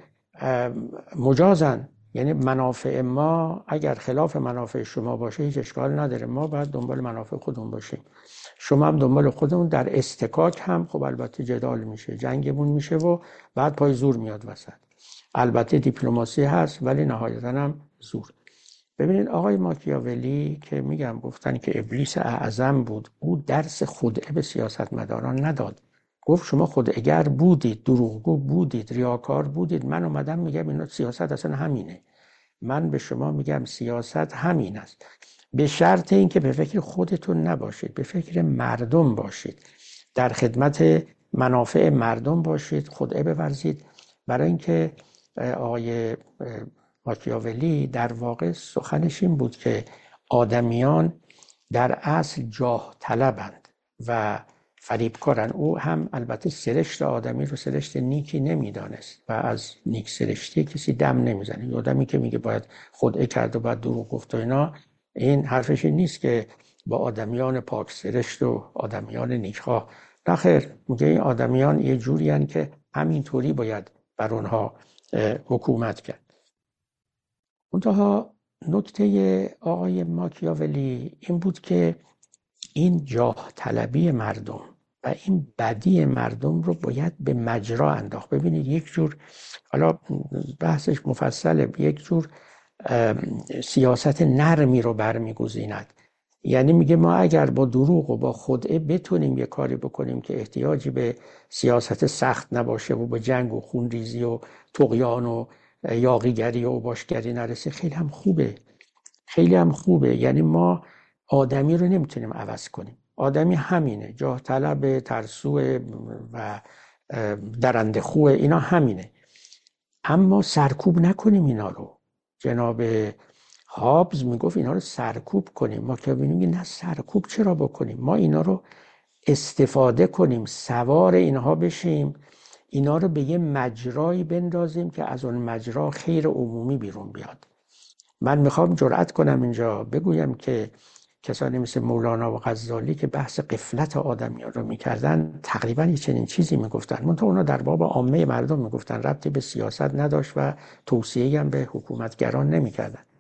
مجازن، یعنی منافع ما اگر خلاف منافع شما باشه هیچ اشکال نداره، ما باید دنبال منافع خودمون باشیم، شما هم دنبال خودمون. در استکاک هم خب البته جدال میشه، جنگمون میشه و بعد پای زور میاد وسط. البته دیپلماسی هست ولی نهایتاً هم زور. ببینید آقای ماکیاولی که میگم گفتن که ابلیس اعظم بود، او درس خدعه به سیاستمداران نداد. گفت شما خدعه‌گر بودید، دروغگو بودید، ریاکار بودید. من اومدم میگم اینا سیاست اصلا همینه. من به شما میگم سیاست همین است، به شرط اینکه به فکر خودتون نباشید، به فکر مردم باشید، در خدمت منافع مردم باشید، خدعه بورزید. برای اینکه آقای ماکیاولی در واقع سخنش این بود که آدمیان در اصل جاه طلبند و فریبکارن. او هم البته سرشت آدمی رو سرشت نیکی نمیدانست و از نیک سرشتی کسی دم نمیزنه. آدمی که میگه باید خدعه کرد و باید دروغ گفت و اینا، این حرفش نیست که با آدمیان پاک سرشت و آدمیان نیکخواه. نه خیر، میگه این آدمیان یه جوری هن که همینطوری باید بر اونها حکومت کرد. منتها نکته آقای ماکیاولی این بود که این جاه طلبی مردم و این بدی مردم رو باید به مجرا انداخت. ببینید یک جور، حالا بحثش مفصله، یک جور سیاست نرمی رو برمیگزیند. یعنی میگه ما اگر با دروغ و با خدعه بتونیم یه کاری بکنیم که احتیاجی به سیاست سخت نباشه و به جنگ و خونریزی و طغیان و یاغیگری و اوباشگری نرسه، خیلی هم خوبه، خیلی هم خوبه. یعنی ما آدمی رو نمیتونیم عوض کنیم. آدمی همینه، جاه طلب، ترسو و درنده خوه، اینا همینه. اما سرکوب نکنیم اینا رو. جناب هابز میگفت اینا رو سرکوب کنیم. ما که ببینیم نه، سرکوب چرا بکنیم؟ ما اینا رو استفاده کنیم، سوار اینها بشیم، اینا رو به یه مجرایی بندازیم که از اون مجرا خیر عمومی بیرون بیاد. من میخوام جرأت کنم اینجا بگویم که کسانی مثل مولانا و غزالی که بحث غفلت آدمیان رو میکردن تقریبا چنین چیزی میگفتن، منتها اونا در باب عامه مردم میگفتن، ربطی به سیاست نداشت و توصیه‌ای هم به حکومتگران نمیکردن.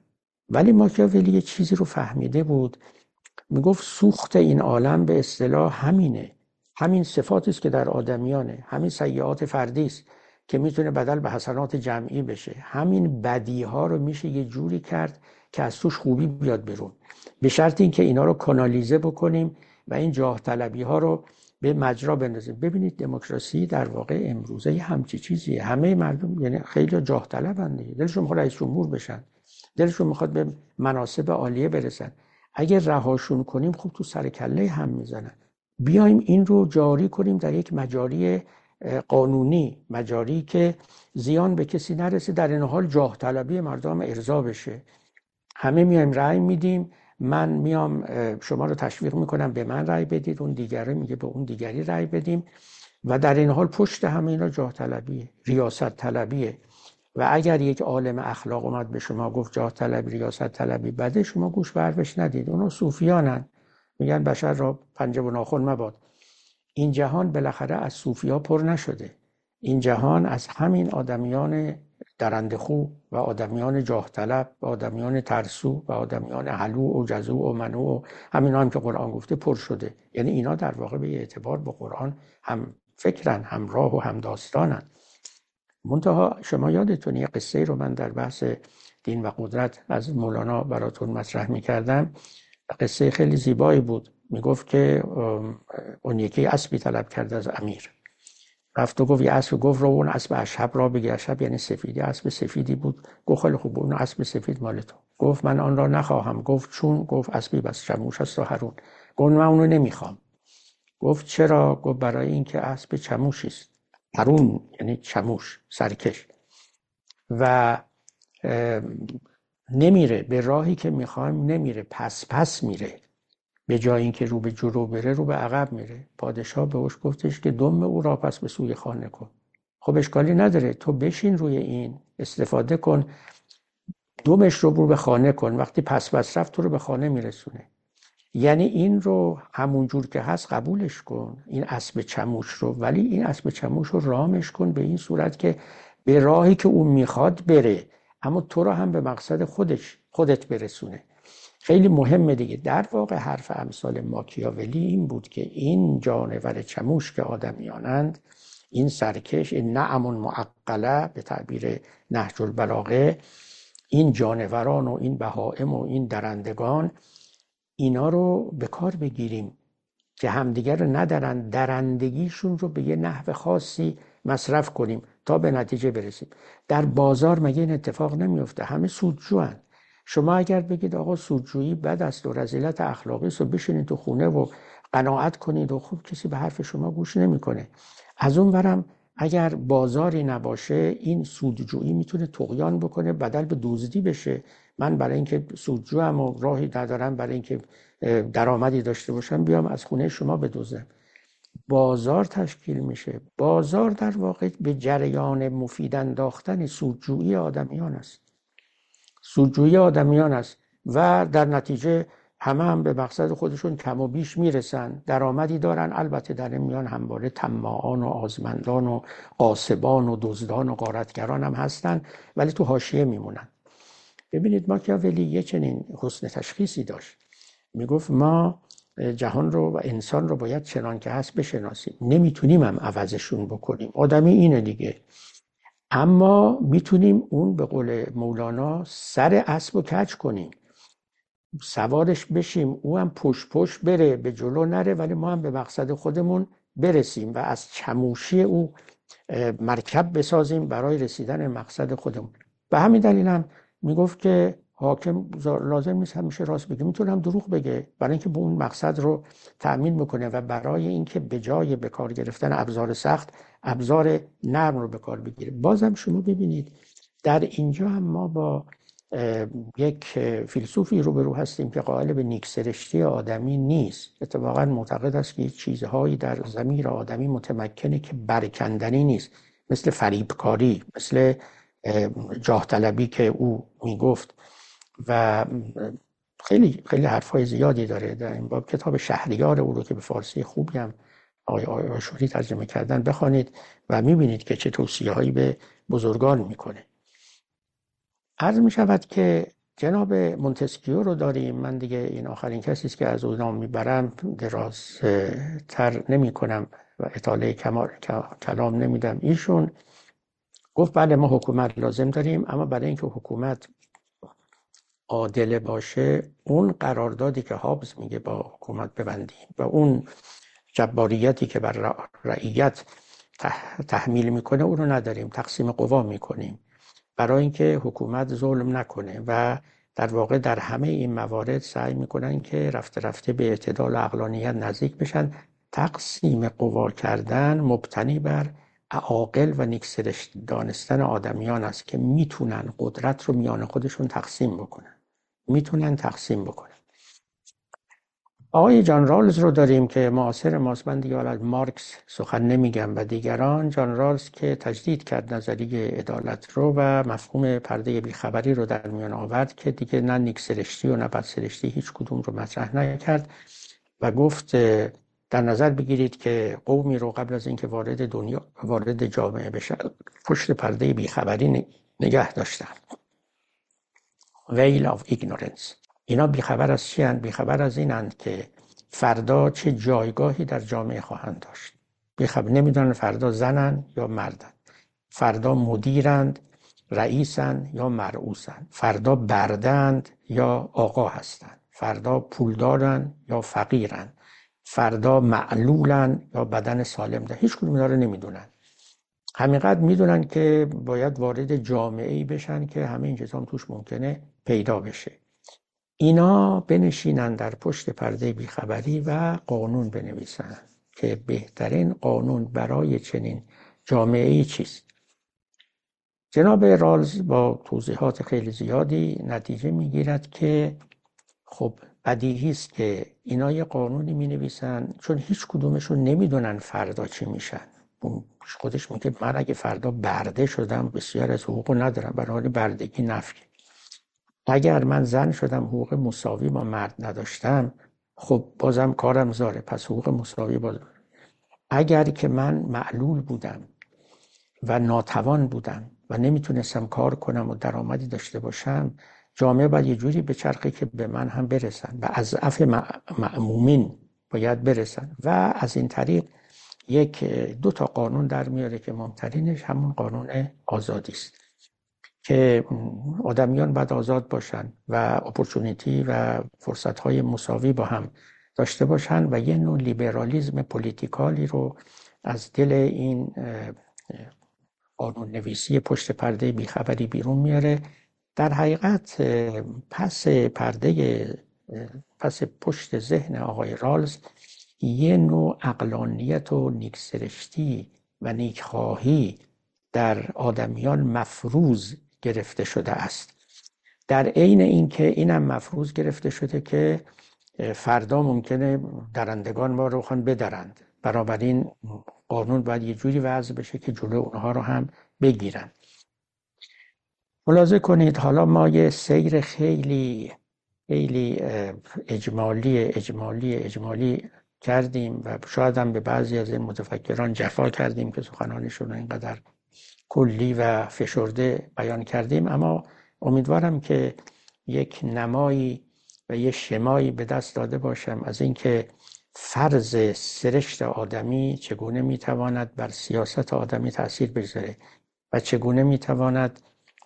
ولی ماکیاولی یه چیزی رو فهمیده بود، میگفت سوخت این عالم به اصطلاح همینه، همین صفاتی است که در آدمیانه، همین سیئات فردی است که میتونه بدل به حسنات جمعی بشه. همین بدی ها رو میشه یه جوری کرد که از توش خوبی بیاد بیرون، به شرط اینکه اینا رو کانالیزه بکنیم و این جاه طلبی ها رو به مجرا بندازیم. ببینید دموکراسی در واقع امروزه همچی چیزیه. همه مردم یعنی خیلی جاه طلبن دیگه، دلشون میخواد رئیس جمهور بشن، دلشون میخواد به مناصب عالیه برسن. اگه رهاشون کنیم خب تو سر کله هم میزنن. بیایم این رو جاری کنیم در یک مجاری قانونی، مجاری که زیان به کسی نرسه، در این حال جاه طلبی مردم ارضا بشه. همه میایم رأی میدیم، من میام شما رو تشویق میکنم به من رأی بدید، اون دیگری میگه به اون دیگری رأی بدیم و در این حال پشت همه اینا جاه طلبیه، ریاست طلبیه. و اگر یک عالم اخلاق اومد به شما گفت جاه طلبی، ریاست طلبی بده، شما گوش برش ندید. اونا صوفیانن، میگن بشر را پنجه و ناخن مباد. این جهان بالاخره از صوفیا پر نشده، این جهان از همین آدمیان درندخو و آدمیان جاه طلب و آدمیان ترسو و آدمیان حلو و جزو و منو و همین هم که قرآن گفته پر شده. یعنی اینا در واقع به اعتبار با قرآن هم فکرن، هم راه و هم داستانن. منتها شما یادتون یه قصه رو من در بحث دین و قدرت از مولانا براتون مطرح می‌کردم. قصه خیلی زیبایی بود. میگفت که اون یکی اسبی طلب کرده از امیر، رفت و گفت یه اسب، گفت رو اون اسب اشهب را بگی. اشهب یعنی سفیدی، اسب سفیدی بود. گفت خیلی خوب، اون اسب سفید مال تو. گفت من آن را نخواهم. گفت چون؟ گفت اسبی بس چموش است و هرون. گفت من اونو نمیخوام. گفت چرا؟ گفت برای اینکه اسب چموشی است. هرون یعنی چموش، سرکش، و نمیره به راهی که میخوایم، نمیره، پس میره. به جای اینکه رو به جلو بره رو به عقب میره. پادشاه بهش گفتش که دم او را پس به سوی خانه کن. خب اشکالی نداره، تو بشین روی این، استفاده کن، دمش رو به خانه کن، وقتی پس رفت تو رو به خانه میرسونه. یعنی این رو همون جور که هست قبولش کن، این اسب چموش رو، ولی این اسب چموش رو رامش کن به این صورت که به راهی که اون میخواد بره، اما تو رو هم به مقصد خودت برسونه. خیلی مهمه دیگه. در واقع حرف امثال ماکیاولی این بود که این جانور چموش که آدمیانند، این سرکش، این نعم معقله به تعبیر نهج البلاغه، این جانوران و این بهائم و این درندگان، اینا رو به کار بگیریم که همدیگر رو ندارن، درندگیشون رو به یه نحو خاصی مصرف کنیم تا به نتیجه برسیم. در بازار مگه این اتفاق نمیفته؟ همه سودجوان. شما اگر بگید آقا سودجویی بد است و رذیلت اخلاقی است و بشینید تو خونه و قناعت کنید و خوب، کسی به حرف شما گوش نمیکنه. از اون ورم اگر بازاری نباشه، این سودجویی میتونه طغیان بکنه، بدل به دزدی بشه. من برای اینکه سودجوام و راهی ندارم برای اینکه درآمدی داشته باشم، بیام از خونه شما بدزدم. بازار تشکیل میشه. بازار در واقع به جریان مفید انداختن سودجویی آدمیان است. سودجویی آدمیان است و در نتیجه همه هم به مقصد خودشون کم و بیش میرسن، درآمدی دارن. البته در این میان همواره طماعان و آزمندان و غاصبان و دزدان و غارتگران هم هستن، ولی تو حاشیه میمونن. ببینید ماکیاولی یه چنین حسن تشخیصی داشت. میگفت ما جهان رو و انسان رو باید چنان که هست بشناسیم. نمیتونیم هم عوضشون بکنیم، آدمی اینه دیگه. اما میتونیم اون به قول مولانا سر اسب رو کج کنیم، سوارش بشیم، او هم پشت بره، به جلو نره، ولی ما هم به مقصد خودمون برسیم و از چموشی او مرکب بسازیم برای رسیدن مقصد خودمون. به همین دلیل هم میگفت که حاکم لازم نیست همیشه راست بگه، میتونه هم دروغ بگه برای اینکه به اون مقصد رو تأمین بکنه و برای اینکه به جای به کار گرفتن ابزار سخت، ابزار نرم رو به کار بگیره. بازم شما ببینید در اینجا هم ما با یک فیلسوفی روبرو هستیم که قائل به نیکسرشتی آدمی نیست. اتفاقا معتقد است که چیزهایی در ضمیر آدمی متمکنه که برکندنی نیست، مثل فریبکاری، مثل جاه طلبی که او میگفت و خیلی خیلی حرفای زیادی داره. در این باب کتاب شهریار او رو که به فارسی خوبی هم آقای آشوری ترجمه کردن بخوانید و میبینید که چه توصیه‌هایی به بزرگان میکنه. عرض می شود که جناب مونتسکیو رو داریم. من دیگه این آخرین کسی است که از او نام میبرم، درازتر نمی کنم و اطاله کلام نمیدم. ایشون گفت بله ما حکومت لازم داریم، اما برای اینکه حکومت عادل باشه اون قراردادی که هابز میگه با حکومت ببندیم و اون جباریتی که بر رعیت تحمیل میکنه اون رو نداریم، تقسیم قوا میکنیم برای اینکه حکومت ظلم نکنه و در واقع در همه این موارد سعی میکنن که رفته رفته به اعتدال و عقلانیت نزدیک بشن. تقسیم قوا کردن مبتنی بر عاقل و نیکسرشت دانستن آدمیان است که میتونن قدرت رو میان خودشون تقسیم بکنن. آقای جان رالز رو داریم که معاصر ماست. من دیگه از مارکس سخن نمیگم و دیگران. جان رالز که تجدید کرد نظریه عدالت رو و مفهوم پرده بیخبری رو در میان آورد که دیگه نه نیکسرشتی و نه بدسرشتی هیچ کدوم رو مطرح نکرد و گفت در نظر بگیرید که قومی رو قبل از اینکه وارد جامعه بشن پشت پرده بیخبری نگه داشتن. veil of ignorance. اینا بیخبر از چی هستند؟ بیخبر از اینند که فردا چه جایگاهی در جامعه خواهند داشت. بیخبر نمیدونن فردا زنن یا مردن، فردا مدیرند، رئیسن یا مرئوسن، فردا بردند یا آقا هستند، فردا پولدارن یا فقیرن، فردا معلولن یا بدن سالم دارن. هیچ کدوم اینا رو نمیدونن. همینقدر میدونن که باید وارد جامعه‌ای بشن که همه این چیزا توش ممکنه پیدا بشه. اینا بنشینن در پشت پرده بیخبری و قانون بنویسن که بهترین قانون برای چنین جامعه‌ای چیست. جناب رالز با توضیحات خیلی زیادی نتیجه میگیرد که خب بدیهی است که اینا یه قانونی مینویسن چون هیچ کدومشون نمیدونن فردا چی میشن. خودش میگه من اگه فردا برده شدم بسیار از حقوق ندارم، برای بردگی نفی. اگر من زن شدم حقوق مساوی با مرد نداشتم، خب بازم کارم زاره، پس حقوق مساوی بازم. اگر که من معلول بودم و ناتوان بودم و نمیتونستم کار کنم و درآمدی داشته باشم، جامعه باید یه جوری به چرخی که به من هم برسن و از اضعاف مأمومین باید برسن و از این طریق دو تا قانون در میاره که مهمترینش همون قانون آزادی است که آدمیان باید آزاد باشن و اپورتونیتی و فرصت‌های مساوی با هم داشته باشن و یه نوع لیبرالیسم پولیتیکالی رو از دل این قانون نویسی پشت پرده بیخبری بیرون میاره. در حقیقت پس پشت ذهن آقای رالز یه نوع عقلانیت و نیکسرشتی و نیکخواهی در آدمیان مفروض گرفته شده است. در عین اینکه اینم مفروض گرفته شده که فردا ممکنه درندگان ما رو خواهند بدرند، بنابراین قانون باید یه جوری وضع بشه که جلو اونها رو هم بگیرن. ملاحظه کنید حالا ما یه سیر خیلی اجمالی کردیم و شاید هم به بعضی از این متفکران جفا کردیم که سخنانشون رو اینقدر کلی و فشرده بیان کردیم، اما امیدوارم که یک نمایی و یک شمایی به دست داده باشم از اینکه فرض سرشت آدمی چگونه میتواند بر سیاست آدمی تأثیر بگذاره و چگونه میتواند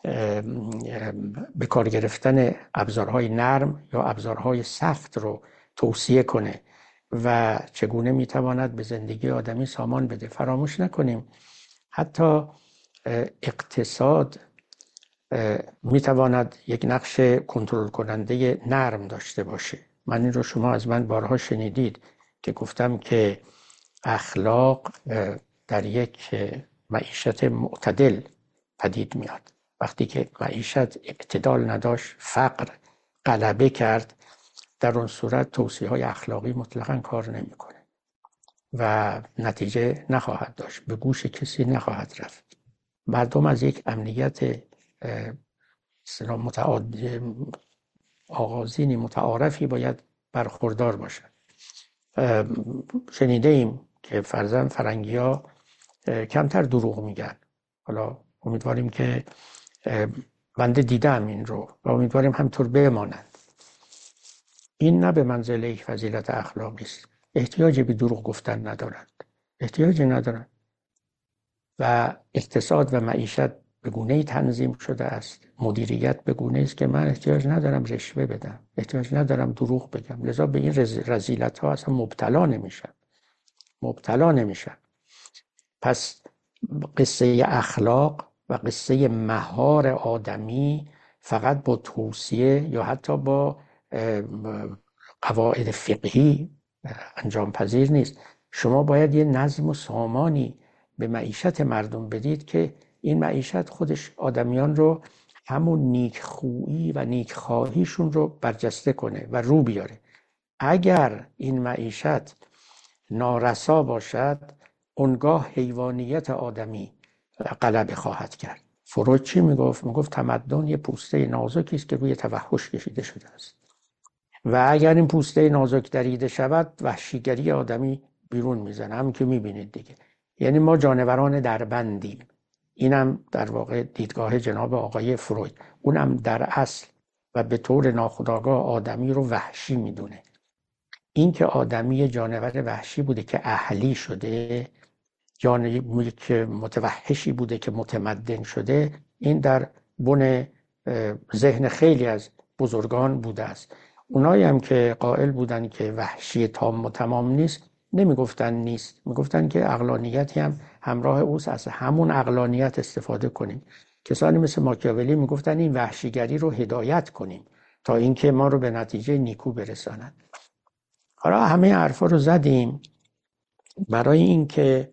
به کار گرفتن ابزارهای نرم یا ابزارهای سخت رو توصیه کنه و چگونه میتواند به زندگی آدمی سامان بده. فراموش نکنیم حتی اقتصاد میتواند یک نقش کنترل کننده نرم داشته باشه. من این رو شما از من بارها شنیدید که گفتم که اخلاق در یک معیشت معتدل پدید میاد. وقتی که معیشت اعتدال نداشت، فقر غلبه کرد، در اون صورت توصیه‌های اخلاقی مطلقاً کار نمی‌کنه و نتیجه نخواهد داشت، به گوش کسی نخواهد رفت. مردم از یک امنیت آغازینی متعارفی باید برخوردار باشند. شنیده ایم که فرزند فرنگی‌ها کمتر دروغ میگن. حالا امیدواریم که بنده دیدم این رو و امیدواریم همطور بمانند. این نه به منزله فضیلت اخلاقی است. احتیاجی به دروغ گفتن ندارند، احتیاجی ندارند. و اقتصاد و معیشت به گونه‌ای تنظیم شده است، مدیریت به گونه‌ای است که من احتیاج ندارم رشوه بدم، احتیاج ندارم دروغ بگم، لذا به این رذیلت‌ها اصلا مبتلا نمیشم. پس قصه اخلاق و قصه مهار آدمی فقط با توصیه یا حتی با قواعد فقهی انجام پذیر نیست. شما باید یه نظم و سامانی به معیشت مردم بدید که این معیشت خودش آدمیان رو همون نیکخویی و نیکخواهیشون رو برجسته کنه و رو بیاره. اگر این معیشت نارسا باشد، اونگاه حیوانیت آدمی غلبه خواهد کرد. فروید چی میگفت؟ میگفت تمدن یه پوسته نازکی است که روی توحش کشیده شده است و اگر این پوسته نازک دریده شود، وحشیگری آدمی بیرون میزنه. همین که میبینید دیگه. یعنی ما جانوران دربندیم. اینم در واقع دیدگاه جناب آقای فروید. اونم در اصل و به طور ناخودآگاه آدمی رو وحشی میدونه. این که آدمی جانور وحشی بوده که اهلی شده، جانوری که متوحشی بوده که متمدن شده، این در بن ذهن خیلی از بزرگان بوده است. اونایی هم که قائل بودن که وحشی تام و تمام نیست، نمیگفتن نیست، میگفتن که عقلانیتی هم همراه اوست، از همون عقلانیت استفاده کنیم. کسانی مثل ماکیاولی میگفتن این وحشیگری رو هدایت کنیم تا اینکه ما رو به نتیجه نیکو برساند. حالا همه حرفا رو زدیم برای اینکه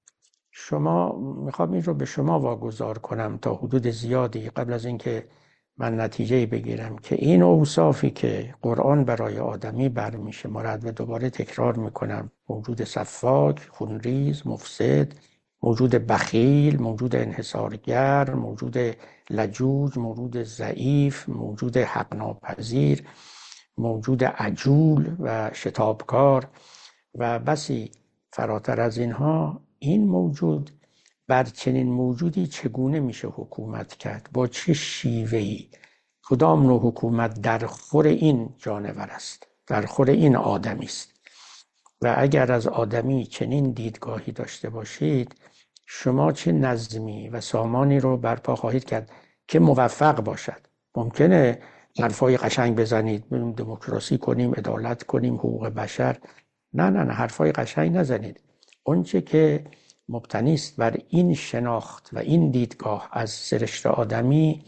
میخوام این رو به شما واگذار کنم تا حدود زیادی قبل از اینکه من نتیجه بگیرم که این اوصافی که قرآن برای آدمی برمی‌شمارد و دوباره تکرار میکنم: موجود سفاک، خونریز، مفسد، موجود بخیل، موجود انحصارگر، موجود لجوج، موجود ضعیف، موجود حق ناپذیر، موجود عجول و شتابکار و بسی فراتر از اینها، این موجود بر چنین موجودی چگونه میشه حکومت کرد؟ با چه شیوهی؟ کدام نوع حکومت در خور این جانور است؟ در خور این آدمی است؟ و اگر از آدمی چنین دیدگاهی داشته باشید، شما چه نظمی و سامانی رو برپا خواهید کرد که موفق باشد. ممکنه حرفای قشنگ بزنید، دموکراسی کنیم، عدالت کنیم، حقوق بشر. نه حرفای قشنگ نزنید. اونچه که مبتنی است بر این شناخت و این دیدگاه از سرشت آدمی،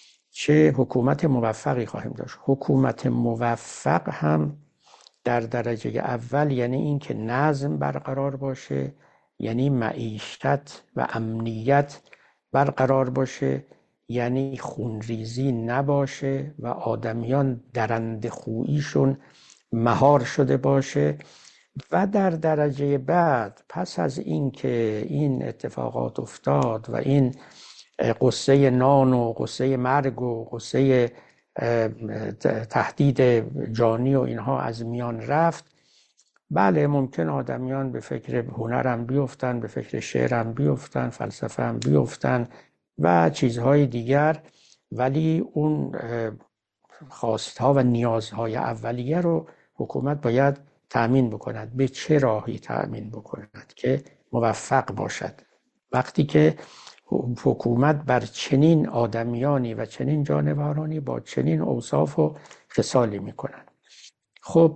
چه حکومت موفقی خواهیم داشت. حکومت موفق هم در درجه اول یعنی این که نظم برقرار باشه، یعنی معیشت و امنیت برقرار باشه، یعنی خونریزی نباشه و آدمیان درنده خوییشون مهار شده باشه. و در درجه بعد پس از این که این اتفاقات افتاد و این قصه نان و قصه مرگ و قصه تهدید جانی و اینها از میان رفت، بله ممکن آدمیان به فکر هنرم بیفتن، به فکر شعرم بیفتن، فلسفه هم بیفتن و چیزهای دیگر، ولی اون خواستها و نیازهای اولیه رو حکومت باید تأمین بکند. به چه راهی تأمین بکند که موفق باشد؟ وقتی که حکومت بر چنین آدمیانی و چنین جانورانی با چنین اوصاف و خصالی میکنند. خب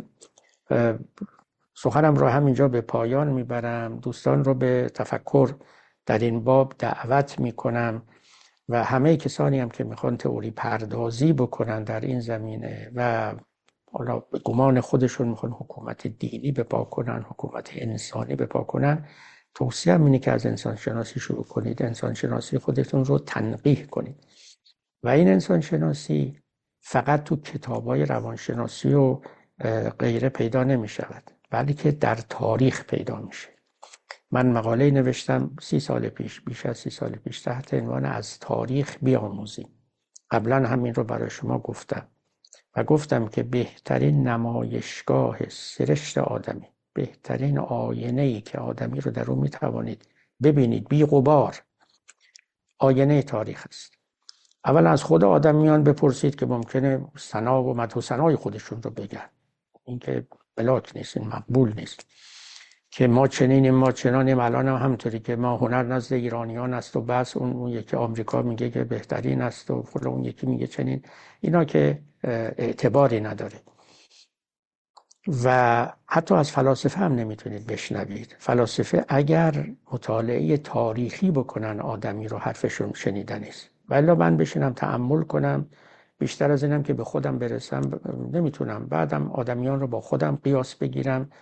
سخنم رو همینجا به پایان میبرم. دوستان رو به تفکر در این باب دعوت میکنم و همه کسانی هم که میخوان تئوری پردازی بکنن در این زمینه و حالا به گمان خودشون میخوان حکومت دینی بپا کنن، حکومت انسانی بپا کنن، توصیه اینه که از انسان شناسی شروع کنید. انسان شناسی خودتون رو تنقیح کنید و این انسان شناسی فقط تو کتابای روانشناسی و غیره پیدا نمی شود، بلکه در تاریخ پیدا میشه. من مقاله نوشتم 30 سال پیش، بیش از 30 سال پیش، تحت عنوان از تاریخ بیاموزیم. قبلا همین رو برای شما گفتم و گفتم که بهترین نمایشگاه سرشت آدمی، بهترین آینه‌ای که آدمی رو در اون میتوانید ببینید بی غبار، آینه تاریخ است. اولا از خود آدمیان بپرسید که ممکنه ثنا و مدح و ثنای خودشون رو بگن. این که بلاک نیست، این مقبول نیست که ما چنینیم ما چنانیم. الان هم همطوری که ما هنر نزد ایرانیان است و بس اون یکی آمریکا میگه که بهترین است و فلان اون یکی میگه چنین، اینا که اعتباری نداره. و حتی از فلاسفه هم نمیتونید بشنوید. فلاسفه اگر مطالعه تاریخی بکنن آدمی رو حرفشون شنیدن است. ولی من بشینم تأمل کنم بیشتر از اینم که به خودم برسم نمیتونم. بعدم آدمیان رو با خودم قیاس بگیرم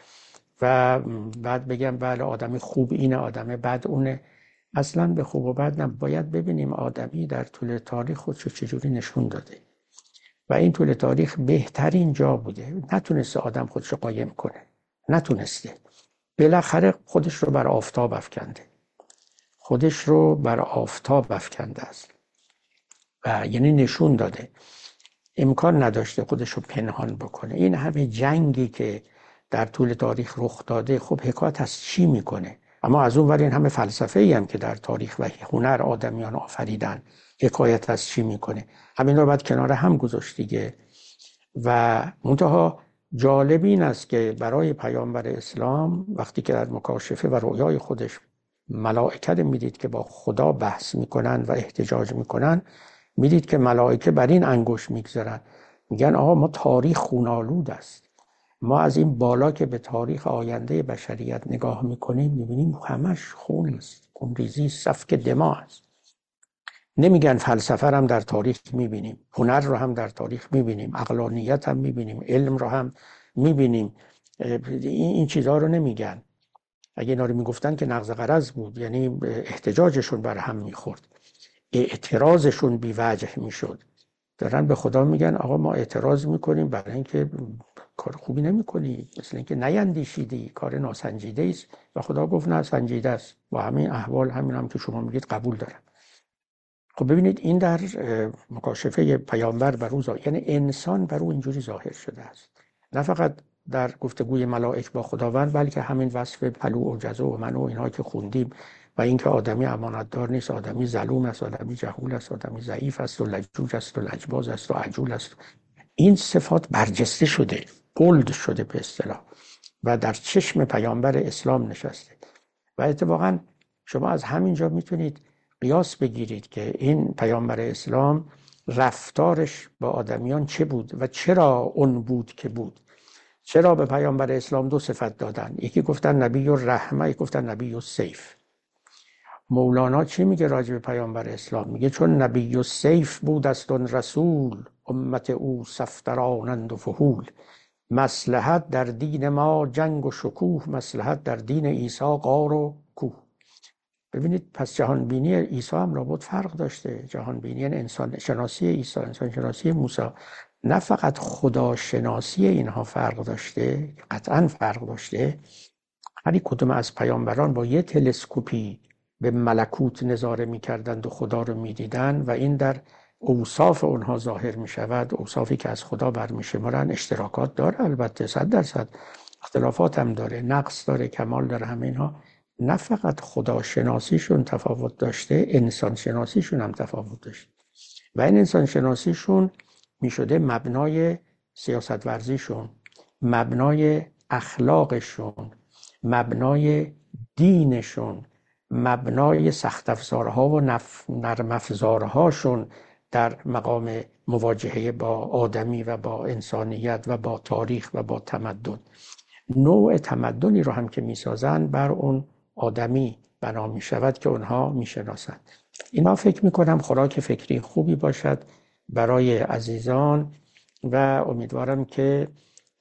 و بعد بگم بله آدمی خوب اینه آدم بد اونه. اصلا به خوب و بد باید ببینیم آدمی در طول تاریخ خودشو چجوری نشون داده و این طول تاریخ بهترین جا بوده. نتونسته آدم خودشو قایم کنه، نتونسته. بالاخره خودش رو بر آفتاب افکنده، خودش رو بر آفتاب افکنده است و یعنی نشون داده. امکان نداشته خودش رو پنهان بکنه. این همه جنگی که در طول تاریخ رخ داده خب حکایت از چی میکنه؟ اما از اون ور این همه فلسفه‌ای هم که در تاریخ و هنر آدمیان آفریدن حکایت از چی میکنه؟ همین رو باید کنار هم گذاشت دیگه. و منتها جالب این است که برای پیامبر اسلام وقتی که در مکاشفه و رؤیای خودش ملائکه میدید که با خدا بحث میکنن و احتجاج میکنن، میدید که ملائکه بر این انگشت میگذارن، میگن آقا ما تاریخ خونالود است. ما از این بالا که به تاریخ آینده بشریت نگاه میکنیم میبینیم همش خون است، خونریزی، سفک دماء است. نمیگن فلسفه هم در تاریخ میبینیم، هنر رو هم در تاریخ میبینیم، عقلانیت هم میبینیم، علم رو هم میبینیم. این چیزها رو نمیگن. اگه اینا رو میگفتن که نقض غرض بود، یعنی احتجاجشون بر هم میخورد، اعتراضشون بی وجه میشد. دارن به خدا میگن آقا ما اعتراض میکنیم برای اینکه کار خوبی نمیکنی، مثل اینکه نیندیشیدی، کار ناسنجیده است. و خدا گفت نه، سنجیده است، با همین احوال همین هم که شما میگید قبول دارم. خب ببینید این در مکاشفه پیامبر بر او یعنی انسان بر او اینجوری ظاهر شده است، نه فقط در گفتگوی ملائک با خداوند، بلکه همین وصف پلو و جزو و منو اینها که خوندیم و اینکه آدمی امانتدار نیست، آدمی ظلوم است، آدمی جهول است، آدمی ضعیف است و لجوج است و لجباز است و عجول است. این صفات برجسته شده، بولد شده به اصطلاح و در چشم پیامبر اسلام نشسته. و اتفاقا شما از همینجا میتونید قیاس بگیرید که این پیامبر اسلام رفتارش با آدمیان چه بود و چرا اون بود که بود. چرا به پیامبر اسلام دو صفت دادن؟ یکی گفتن نبی الرحمه، یکی گفتن نبی السیف. مولانا چی میگه راجع به پیامبر اسلام؟ میگه چون نبی السیف بود است اون رسول، امت او صفدرانند و فحول. مصلحت در دین ما جنگ و شکوه، مصلحت در دین عیسی غار و کوه. ببینید پس جهانبینی عیسی هم لابد فرق داشته. جهانبینی انسان شناسی عیسی، انسان شناسی موسی، نه فقط خداشناسی اینها فرق داشته، قطعا فرق داشته. هر کدوم از پیامبران با یه تلسکوپی به ملکوت نظاره می‌کردند و خدا رو می‌دیدند و این در اوصاف اونها ظاهر می‌شود. اوصافی که از خدا برمی‌شمارن. اشتراکات داره البته، 100% اختلافات هم داره، نقص داره، کمال داره. همه اینها نه فقط خداشناسیشون تفاوت داشته، انسان شناسیشون هم تفاوت داشته و این انسان شناسیشون میشده مبنای سیاست ورزیشون، مبنای اخلاقشون، مبنای دینشون، مبنای سخت افزارها و نرم افزارهاشون در مقام مواجهه با آدمی و با انسانیت و با تاریخ و با تمدن. نوع تمدنی رو هم که میسازن بر اون آدمی بنا می شود که اونها می شناسند. اینا فکر می کنم خوراک فکری خوبی باشد برای عزیزان و امیدوارم که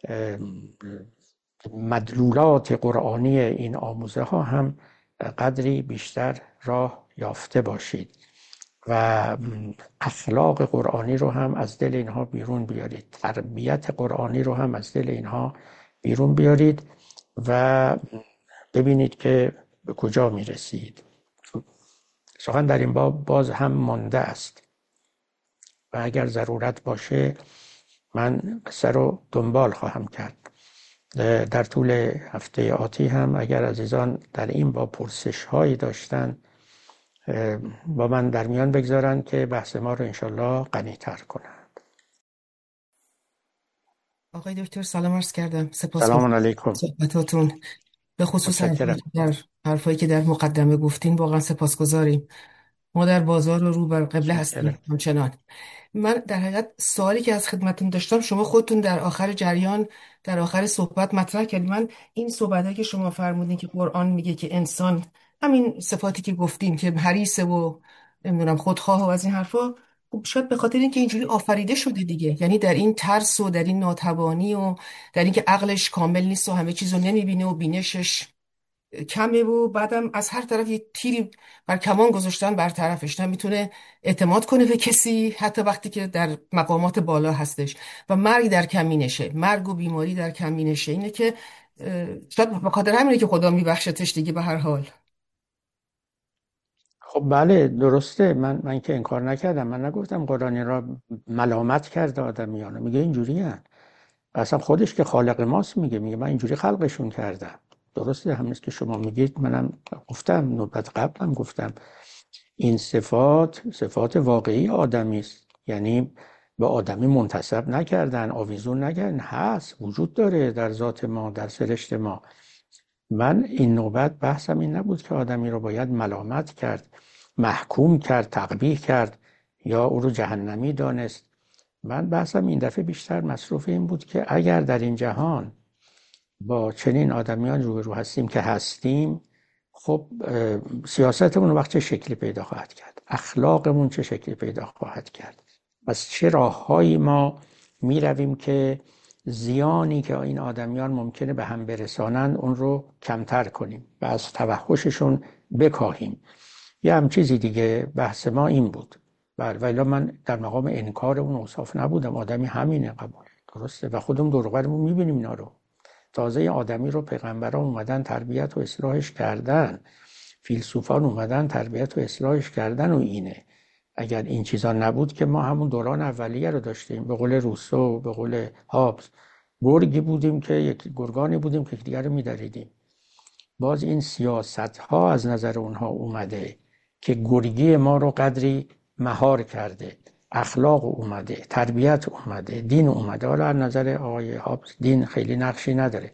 مدلولات قرآنی این آموزه ها هم قدری بیشتر راه یافته باشید و اخلاق قرآنی رو هم از دل اینها بیرون بیارید، تربیت قرآنی رو هم از دل اینها بیرون بیارید و ببینید که به کجا می رسید. سخن در این باب باز هم مانده است و اگر ضرورت باشه من قصه رو دنبال خواهم کرد. در طول هفته آتی هم اگر عزیزان در این باب پرسش هایی داشتن با من در میان بگذارن که بحث ما رو انشالله غنی‌تر کنن. آقای دکتر سلام عرض کردم. سلام سپاسگزارم علیکم. صحبتاتون، به خصوص متشکرم. حرفایی که در مقدمه گفتین واقعا سپاسگزاریم. ما در بازار رو بر قبله متشکرم. هستیم همچنان. من در حقیقت سوالی که از خدمتتون داشتم، شما خودتون در آخر جریان، در آخر صحبت مطرح کردید. من این صحبتایی که شما فرمودین که قرآن میگه که انسان همین صفاتی که گفتیم که حریصه و نمیدونم خودخواه و از این حرفا، خب شاید به خاطر اینکه اینجوری آفریده شده دیگه، یعنی در این ترس و در این ناتوانی و در اینکه عقلش کامل نیست و همه چیزو نمیبینه و بینشش کمه و بعدم از هر طرف یه تیری بر کمان گذاشتن بر طرفش، نمیتونه اعتماد کنه به کسی حتی وقتی که در مقامات بالا هستش و مرگ در کمینشه، مرگ و بیماری در کمینشه. اینه که شاید به خاطر همینه که خدا میبخشتش دیگه به هر حال. خب بله درسته، من که انکار نکردم، من نگفتم قرآن را ملامت کرده آدمیانو، میگه اینجوری هن. اصلا خودش که خالق ماست میگه من اینجوری خلقشون کردم. درسته، همینست که شما میگید، منم گفتم، نوبت قبلم گفتم این صفات واقعی آدمی است، یعنی به آدمی منتسب نکردن، آویزون نکردن، هست، وجود داره در ذات ما، در سرشت ما. من این نوبت بحثم این نبود که آدمی رو باید ملامت کرد، محکوم کرد، تقبیح کرد یا او رو جهنمی دانست. من بحثم این دفعه بیشتر مصروف این بود که اگر در این جهان با چنین آدمیان روبرو هستیم که هستیم، خب سیاستمون وقت چه شکلی پیدا خواهد کرد، اخلاقمون چه شکلی پیدا خواهد کرد، پس چه راههایی ما می رویم که زیانی که این آدمیان ممکنه به هم برسانند اون رو کمتر کنیم و از توحششون بکاهیم. یه هم چیزی دیگه بحث ما این بود. ولی من در مقام انکار اون اوصاف نبودم، آدمی همینه، قبول، درسته، و خودمون دور و برمون میبینیم اینا رو. تازه آدمی رو پیغمبران اومدن تربیت و اصلاحش کردن، فیلسوفان اومدن تربیت و اصلاحش کردن و اینه. اگر این چیزا نبود که ما همون دوران اولیه رو داشتیم، به قول روسو، به قول هابز، گرگی بودیم که گرگانی بودیم که دیگر رو می‌دریدیم. باز این سیاست ها از نظر اونها اومده که گرگی ما رو قدری مهار کرده، اخلاق اومده، تربیت اومده، دین اومده. حالا از نظر آقای هابز دین خیلی نقشی نداره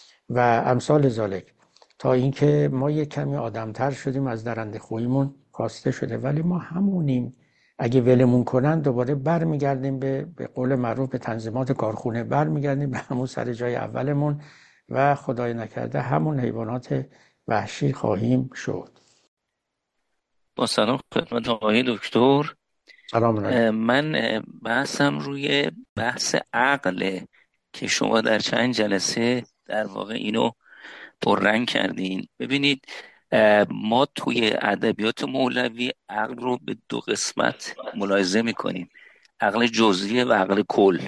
و امثال ذالک، تا اینکه ما یک کمی آدمتر شدیم، از درنده خویمون کاسته شده، ولی ما همونیم. اگه ولمون کنن دوباره برمیگردیم به قول معروف به تنظیمات کارخونه، برمیگردیم به همون سر جای اولمون و خدای نکرده همون حیوانات وحشی خواهیم شد. با سلام خدمت آقای دکتر. سلام علیکم. من بحثم روی بحث عقله که شما در چند جلسه در واقع اینو پررنگ کردین. ببینید ما توی ادبیات مولوی عقل رو به دو قسمت ملاحظه میکنیم، عقل جزئی و عقل کل،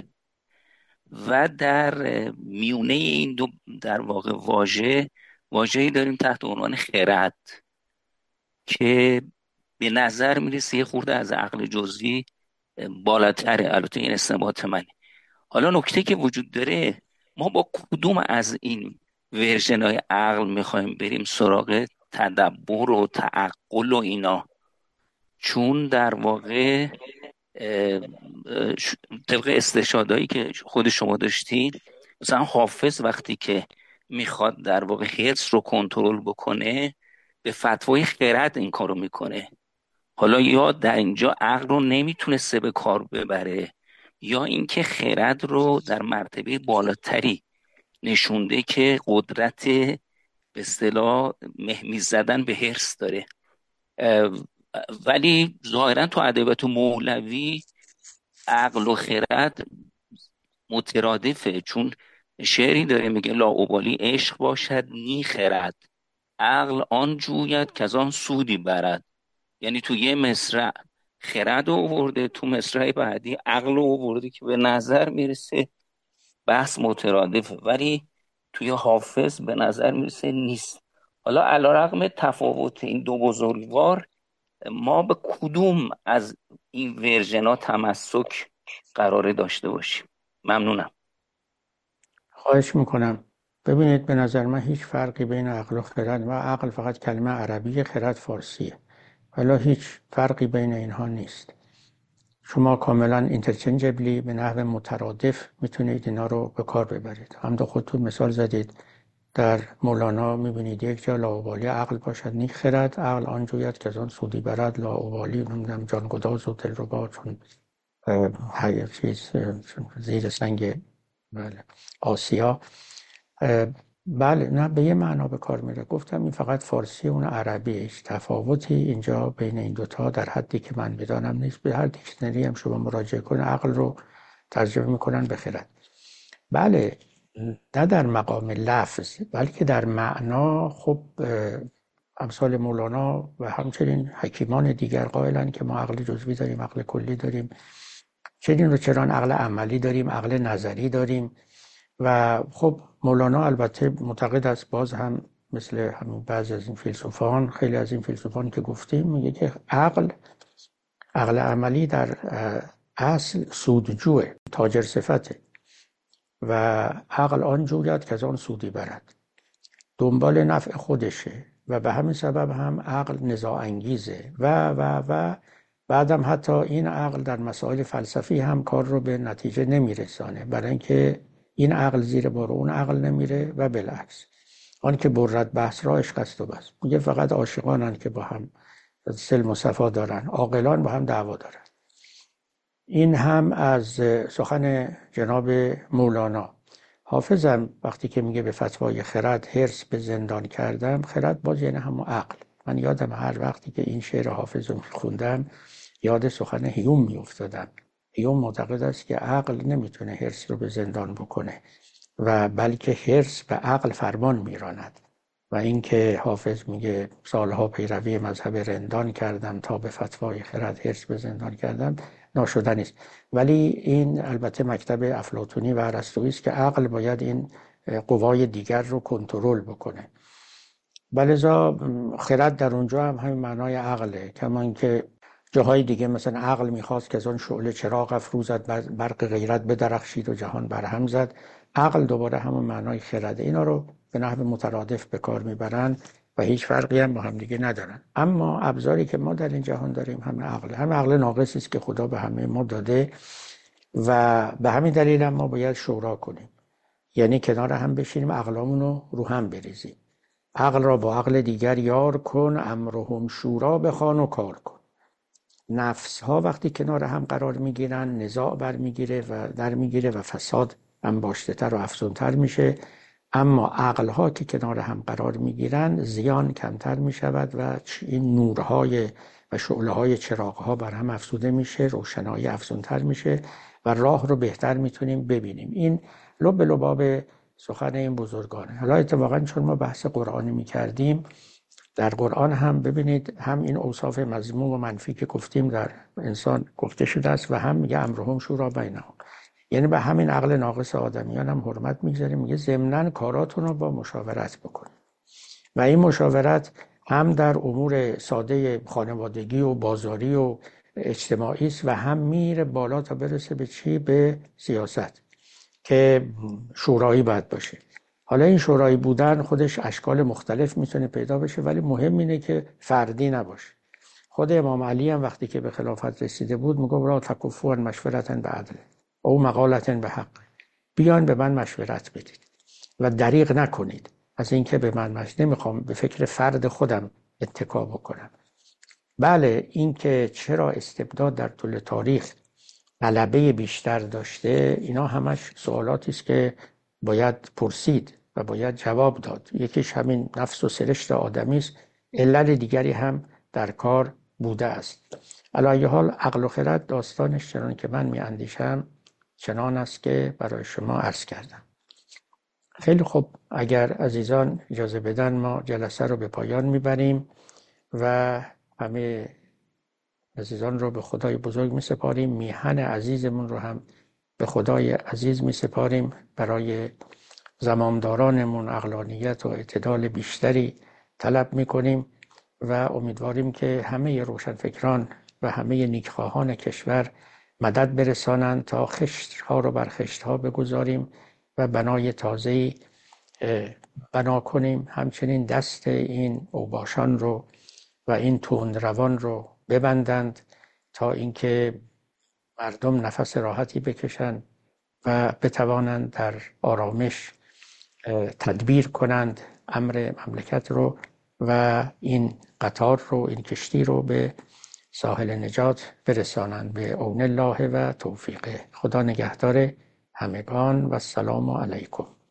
و در میونه این دو در واقع واژه‌ای داریم تحت عنوان خرد که به نظر میرسه یه خورده از عقل جزئی بالاتره. البته این استنباط منه. حالا نکته که وجود داره، ما با کدوم از این ورژن‌های عقل میخوایم بریم سراغ تدبر و تعقل و اینا؟ چون در واقع طبق استشهادایی که خود شما داشتین، مثلا حافظ وقتی که میخواد در واقع حرص رو کنترل بکنه به فتوای خرد این کارو میکنه. حالا یا در اینجا عقل رو نمیتونسته به کار ببره، یا اینکه خرد رو در مرتبه بالاتری نشونده که قدرت به اصطلاح مهمیز زدن به حرص داره. ولی ظاهرا تو ادبیات مولوی عقل و خرد مترادفه، چون شعری داره میگه لاابالی عشق باشد نی خرد، عقل آن جوید که از آن سودی برد. یعنی تو یه مصرع خرد رو آورده، تو مصرع بعدی عقل رو آورده که به نظر میرسه بحث مترادفه، ولی توی حافظ به نظر میرسه نیست. حالا علیرغم تفاوت این دو بزرگوار، ما به کدوم از این ورژن‌ها تمسک قراره داشته باشیم؟ ممنونم. خواهش میکنم. ببینید، به نظر من هیچ فرقی بین عقل و خرد، و عقل فقط کلمه عربی، خرد فارسیه. حالا هیچ فرقی بین اینها نیست. شما کاملا اینترچنجبلی به نحو مترادف میتونید اینا رو به کار ببرید. همونطور خودتون مثال زدید در مولانا میبینید یک جا لاابالی عقل باشد نیک خرد، عقل آن جوید که از آن سودی برد، لاابالی نمیدونم جانگداز و دلربا چون چیز زیر سنگ آسیا. بله نه به یه معنا به کار میره. گفتم این فقط فارسی اون عربی، هیچ تفاوتی اینجا بین این دوتا در حدی که من بدانم نیست. به هر دیکشنری هم شما مراجعه کنید عقل رو ترجمه میکنن به خرد. بله نه در مقام لفظ بلکه در معنا. خب امثال مولانا و همچنین حکیمان دیگر قائلن که ما عقل جزوی داریم، عقل کلی داریم، چنین رو چران عقل عملی داریم، عقل نظری داریم. و خب مولانا البته معتقد است، باز هم مثل همین بعضی از این فیلسوفان، خیلی از این فیلسوفان که گفتیم، میگه که عقل عملی در اصل سودجوه، تاجر صفته و عقل آن جوید که از آن سودی برد، دنبال نفع خودشه و به همین سبب هم عقل نزاع انگیزه و بعدم حتی این عقل در مسائل فلسفی هم کار رو به نتیجه نمیرسانه، برای اینکه این عقل زیر بار اون عقل نمیره و بالعکس. آن که برد بحث را عشق است و بس. میگه فقط عاشقانن که با هم سلم و صفا دارن، عاقلان با هم دعوا دارن. این هم از سخن جناب مولانا. حافظم وقتی که میگه به فتوای خرد حرص به زندان کردم، خرد باز یعنی همون عقل. من یادم هر وقتی که این شعر حافظ رو میخوندم یاد سخن هیوم میافتادم. هیوم معتقد است که عقل نمیتونه حرص رو به زندان بکنه و بلکه حرص به عقل فرمان میراند. و اینکه حافظ میگه سالها پیروی مذهب رندان کردم تا به فتوای خرد حرص به زندان کردم، ناشدنی است. ولی این البته مکتب افلاطونی و ارسطویی است که عقل باید این قوای دیگر رو کنترل بکنه. بلذا خرد در اونجا هم همین معنای عقله، کمان که جاهای دیگه مثلا عقل میخواست که از آن شعله چراغ افروزد، برق غیرت بدرخشید و جهان برهم زد. عقل دوباره همون معنای خرده. اینا رو به نحو مترادف به کار میبرن و هیچ فرقی هم با هم دیگه ندارن. اما ابزاری که ما در این جهان داریم همه عقل ناقصی است که خدا به همه ما داده و به همین دلیل هم ما باید شورا کنیم، یعنی کنار هم بشینیم، عقلامونو رو هم بریزیم. عقل را با عقل دیگر یار کن، امرهم شورا بخوان و کار کن. نفس ها وقتی کنار هم قرار میگیرن نزاع برمیگیره و در میگیره و فساد انباشته تر و افزونتر میشه. اما عقل ها که کنار هم قرار میگیرن زیان کمتر میشود و این نورهای و شعله های چراغ ها بر هم افزوده میشه، روشنایی افزونتر میشه و راه رو بهتر میتونیم ببینیم. این لب لباب سخن این بزرگانه. حالا اتفاقا چون ما بحث قرآنی میکردیم، در قرآن هم ببینید هم این اوصاف مذموم و منفی که گفتیم در انسان گفته شده است و هم میگه امرهم شورا بینهم، یعنی به همین عقل ناقص آدمیان هم حرمت میگذاریم. میگه ضمناً کاراتون رو با مشاورت بکنید و این مشاورت هم در امور ساده خانوادگی و بازاری و اجتماعی است و هم میره بالا تا برسه به چی؟ به سیاست که شورایی باید باشه. حالا این شورایی بودن خودش اشکال مختلف میتونه پیدا بشه، ولی مهم اینه که فردی نباشه. خود امام علی هم وقتی که به خلافت رسیده بود میگه را تکفوا مشورتن به عدل او مقالتن به حق، بیان به من مشورت بدید و دریغ نکنید از اینکه به من نمیخوام به فکر فرد خودم اتکا بکنم. بله اینکه چرا استبداد در طول تاریخ غلبه بیشتر داشته، اینا همش سوالاتی است که باید پرسید و باید جواب داد. یکیش همین نفس و سرشت آدمی است، علل دیگری هم در کار بوده است. علی ای حال عقل و خرد داستانش چنان که من می اندیشم چنان است که برای شما عرض کردم. خیلی خوب، اگر عزیزان اجازه بدن ما جلسه رو به پایان میبریم و همه عزیزان رو به خدای بزرگ می سپاریم. میهن عزیزمون رو هم به خدای عزیز می سپاریم. برای زمامدارانمون عقلانیت و اعتدال بیشتری طلب می کنیم و امیدواریم که همه روشنفکران و همه نیکخواهان کشور مدد برسانند تا خشت‌ها رو بر خشت‌ها بگذاریم و بنای تازه‌ای بنا کنیم. همچنین دست این اوباشان رو و این تندروان رو ببندند تا اینکه مردم نفس راحتی بکشند و بتوانند در آرامش تدبیر کنند امر مملکت رو و این قطار رو، این کشتی رو به ساحل نجات برسانند به عون الله و توفیقه. خدا نگهدار همگان و السلام علیکم.